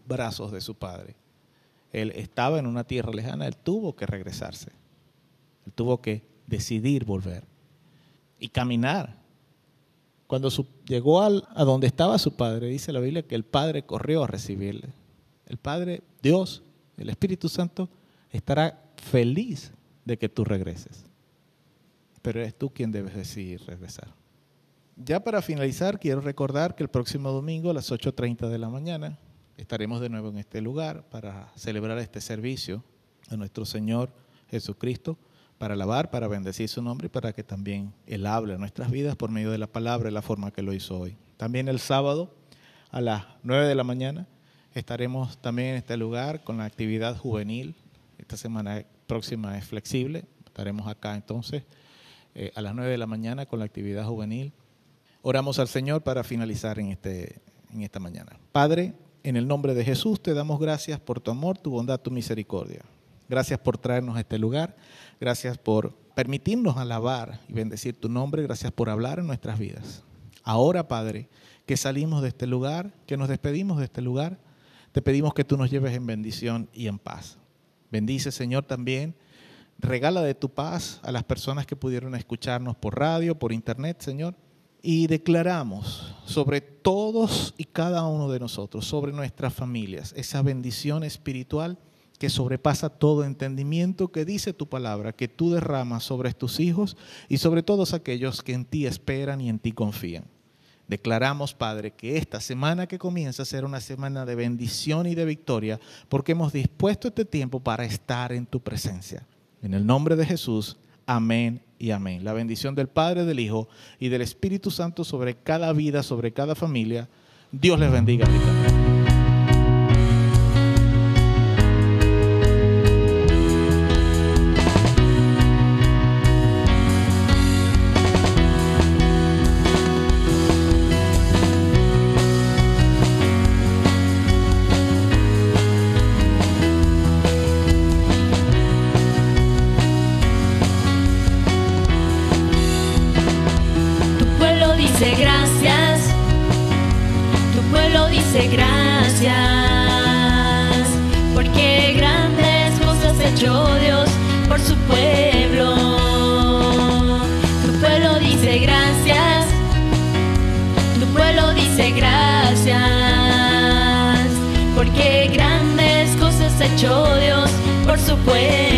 brazos de su padre. Él estaba en una tierra lejana, él tuvo que regresarse. Él tuvo que decidir volver y caminar. Cuando su, llegó al, a donde estaba su padre, dice la Biblia que el padre corrió a recibirle. El Padre, Dios, el Espíritu Santo, estará feliz de que tú regreses. Pero eres tú quien debes decidir regresar. Ya para finalizar, quiero recordar que el próximo domingo a las ocho treinta de la mañana estaremos de nuevo en este lugar para celebrar este servicio a nuestro Señor Jesucristo, para alabar, para bendecir su nombre y para que también Él hable a nuestras vidas por medio de la palabra, de la forma que lo hizo hoy. También el sábado a las nueve de la mañana estaremos también en este lugar con la actividad juvenil. Esta semana próxima es flexible. Estaremos acá entonces eh, a las nueve de la mañana con la actividad juvenil. Oramos al Señor para finalizar en, este, en esta mañana. Padre, en el nombre de Jesús te damos gracias por tu amor, tu bondad, tu misericordia. Gracias por traernos a este lugar. Gracias por permitirnos alabar y bendecir tu nombre. Gracias por hablar en nuestras vidas. Ahora, Padre, que salimos de este lugar, que nos despedimos de este lugar, te pedimos que tú nos lleves en bendición y en paz. Bendice, Señor, también. Regala de tu paz a las personas que pudieron escucharnos por radio, por internet, Señor. Y declaramos sobre todos y cada uno de nosotros, sobre nuestras familias, esa bendición espiritual que sobrepasa todo entendimiento, que dice tu palabra, que tú derramas sobre tus hijos y sobre todos aquellos que en ti esperan y en ti confían. Declaramos, Padre, que esta semana que comienza será una semana de bendición y de victoria, porque hemos dispuesto este tiempo para estar en tu presencia. En el nombre de Jesús, amén y amén. La bendición del Padre, del Hijo y del Espíritu Santo sobre cada vida, sobre cada familia. Dios les bendiga. Gracias, porque grandes cosas ha hecho Dios por su pueblo. Tu pueblo dice gracias, tu pueblo dice gracias, porque grandes cosas ha hecho Dios por su pueblo.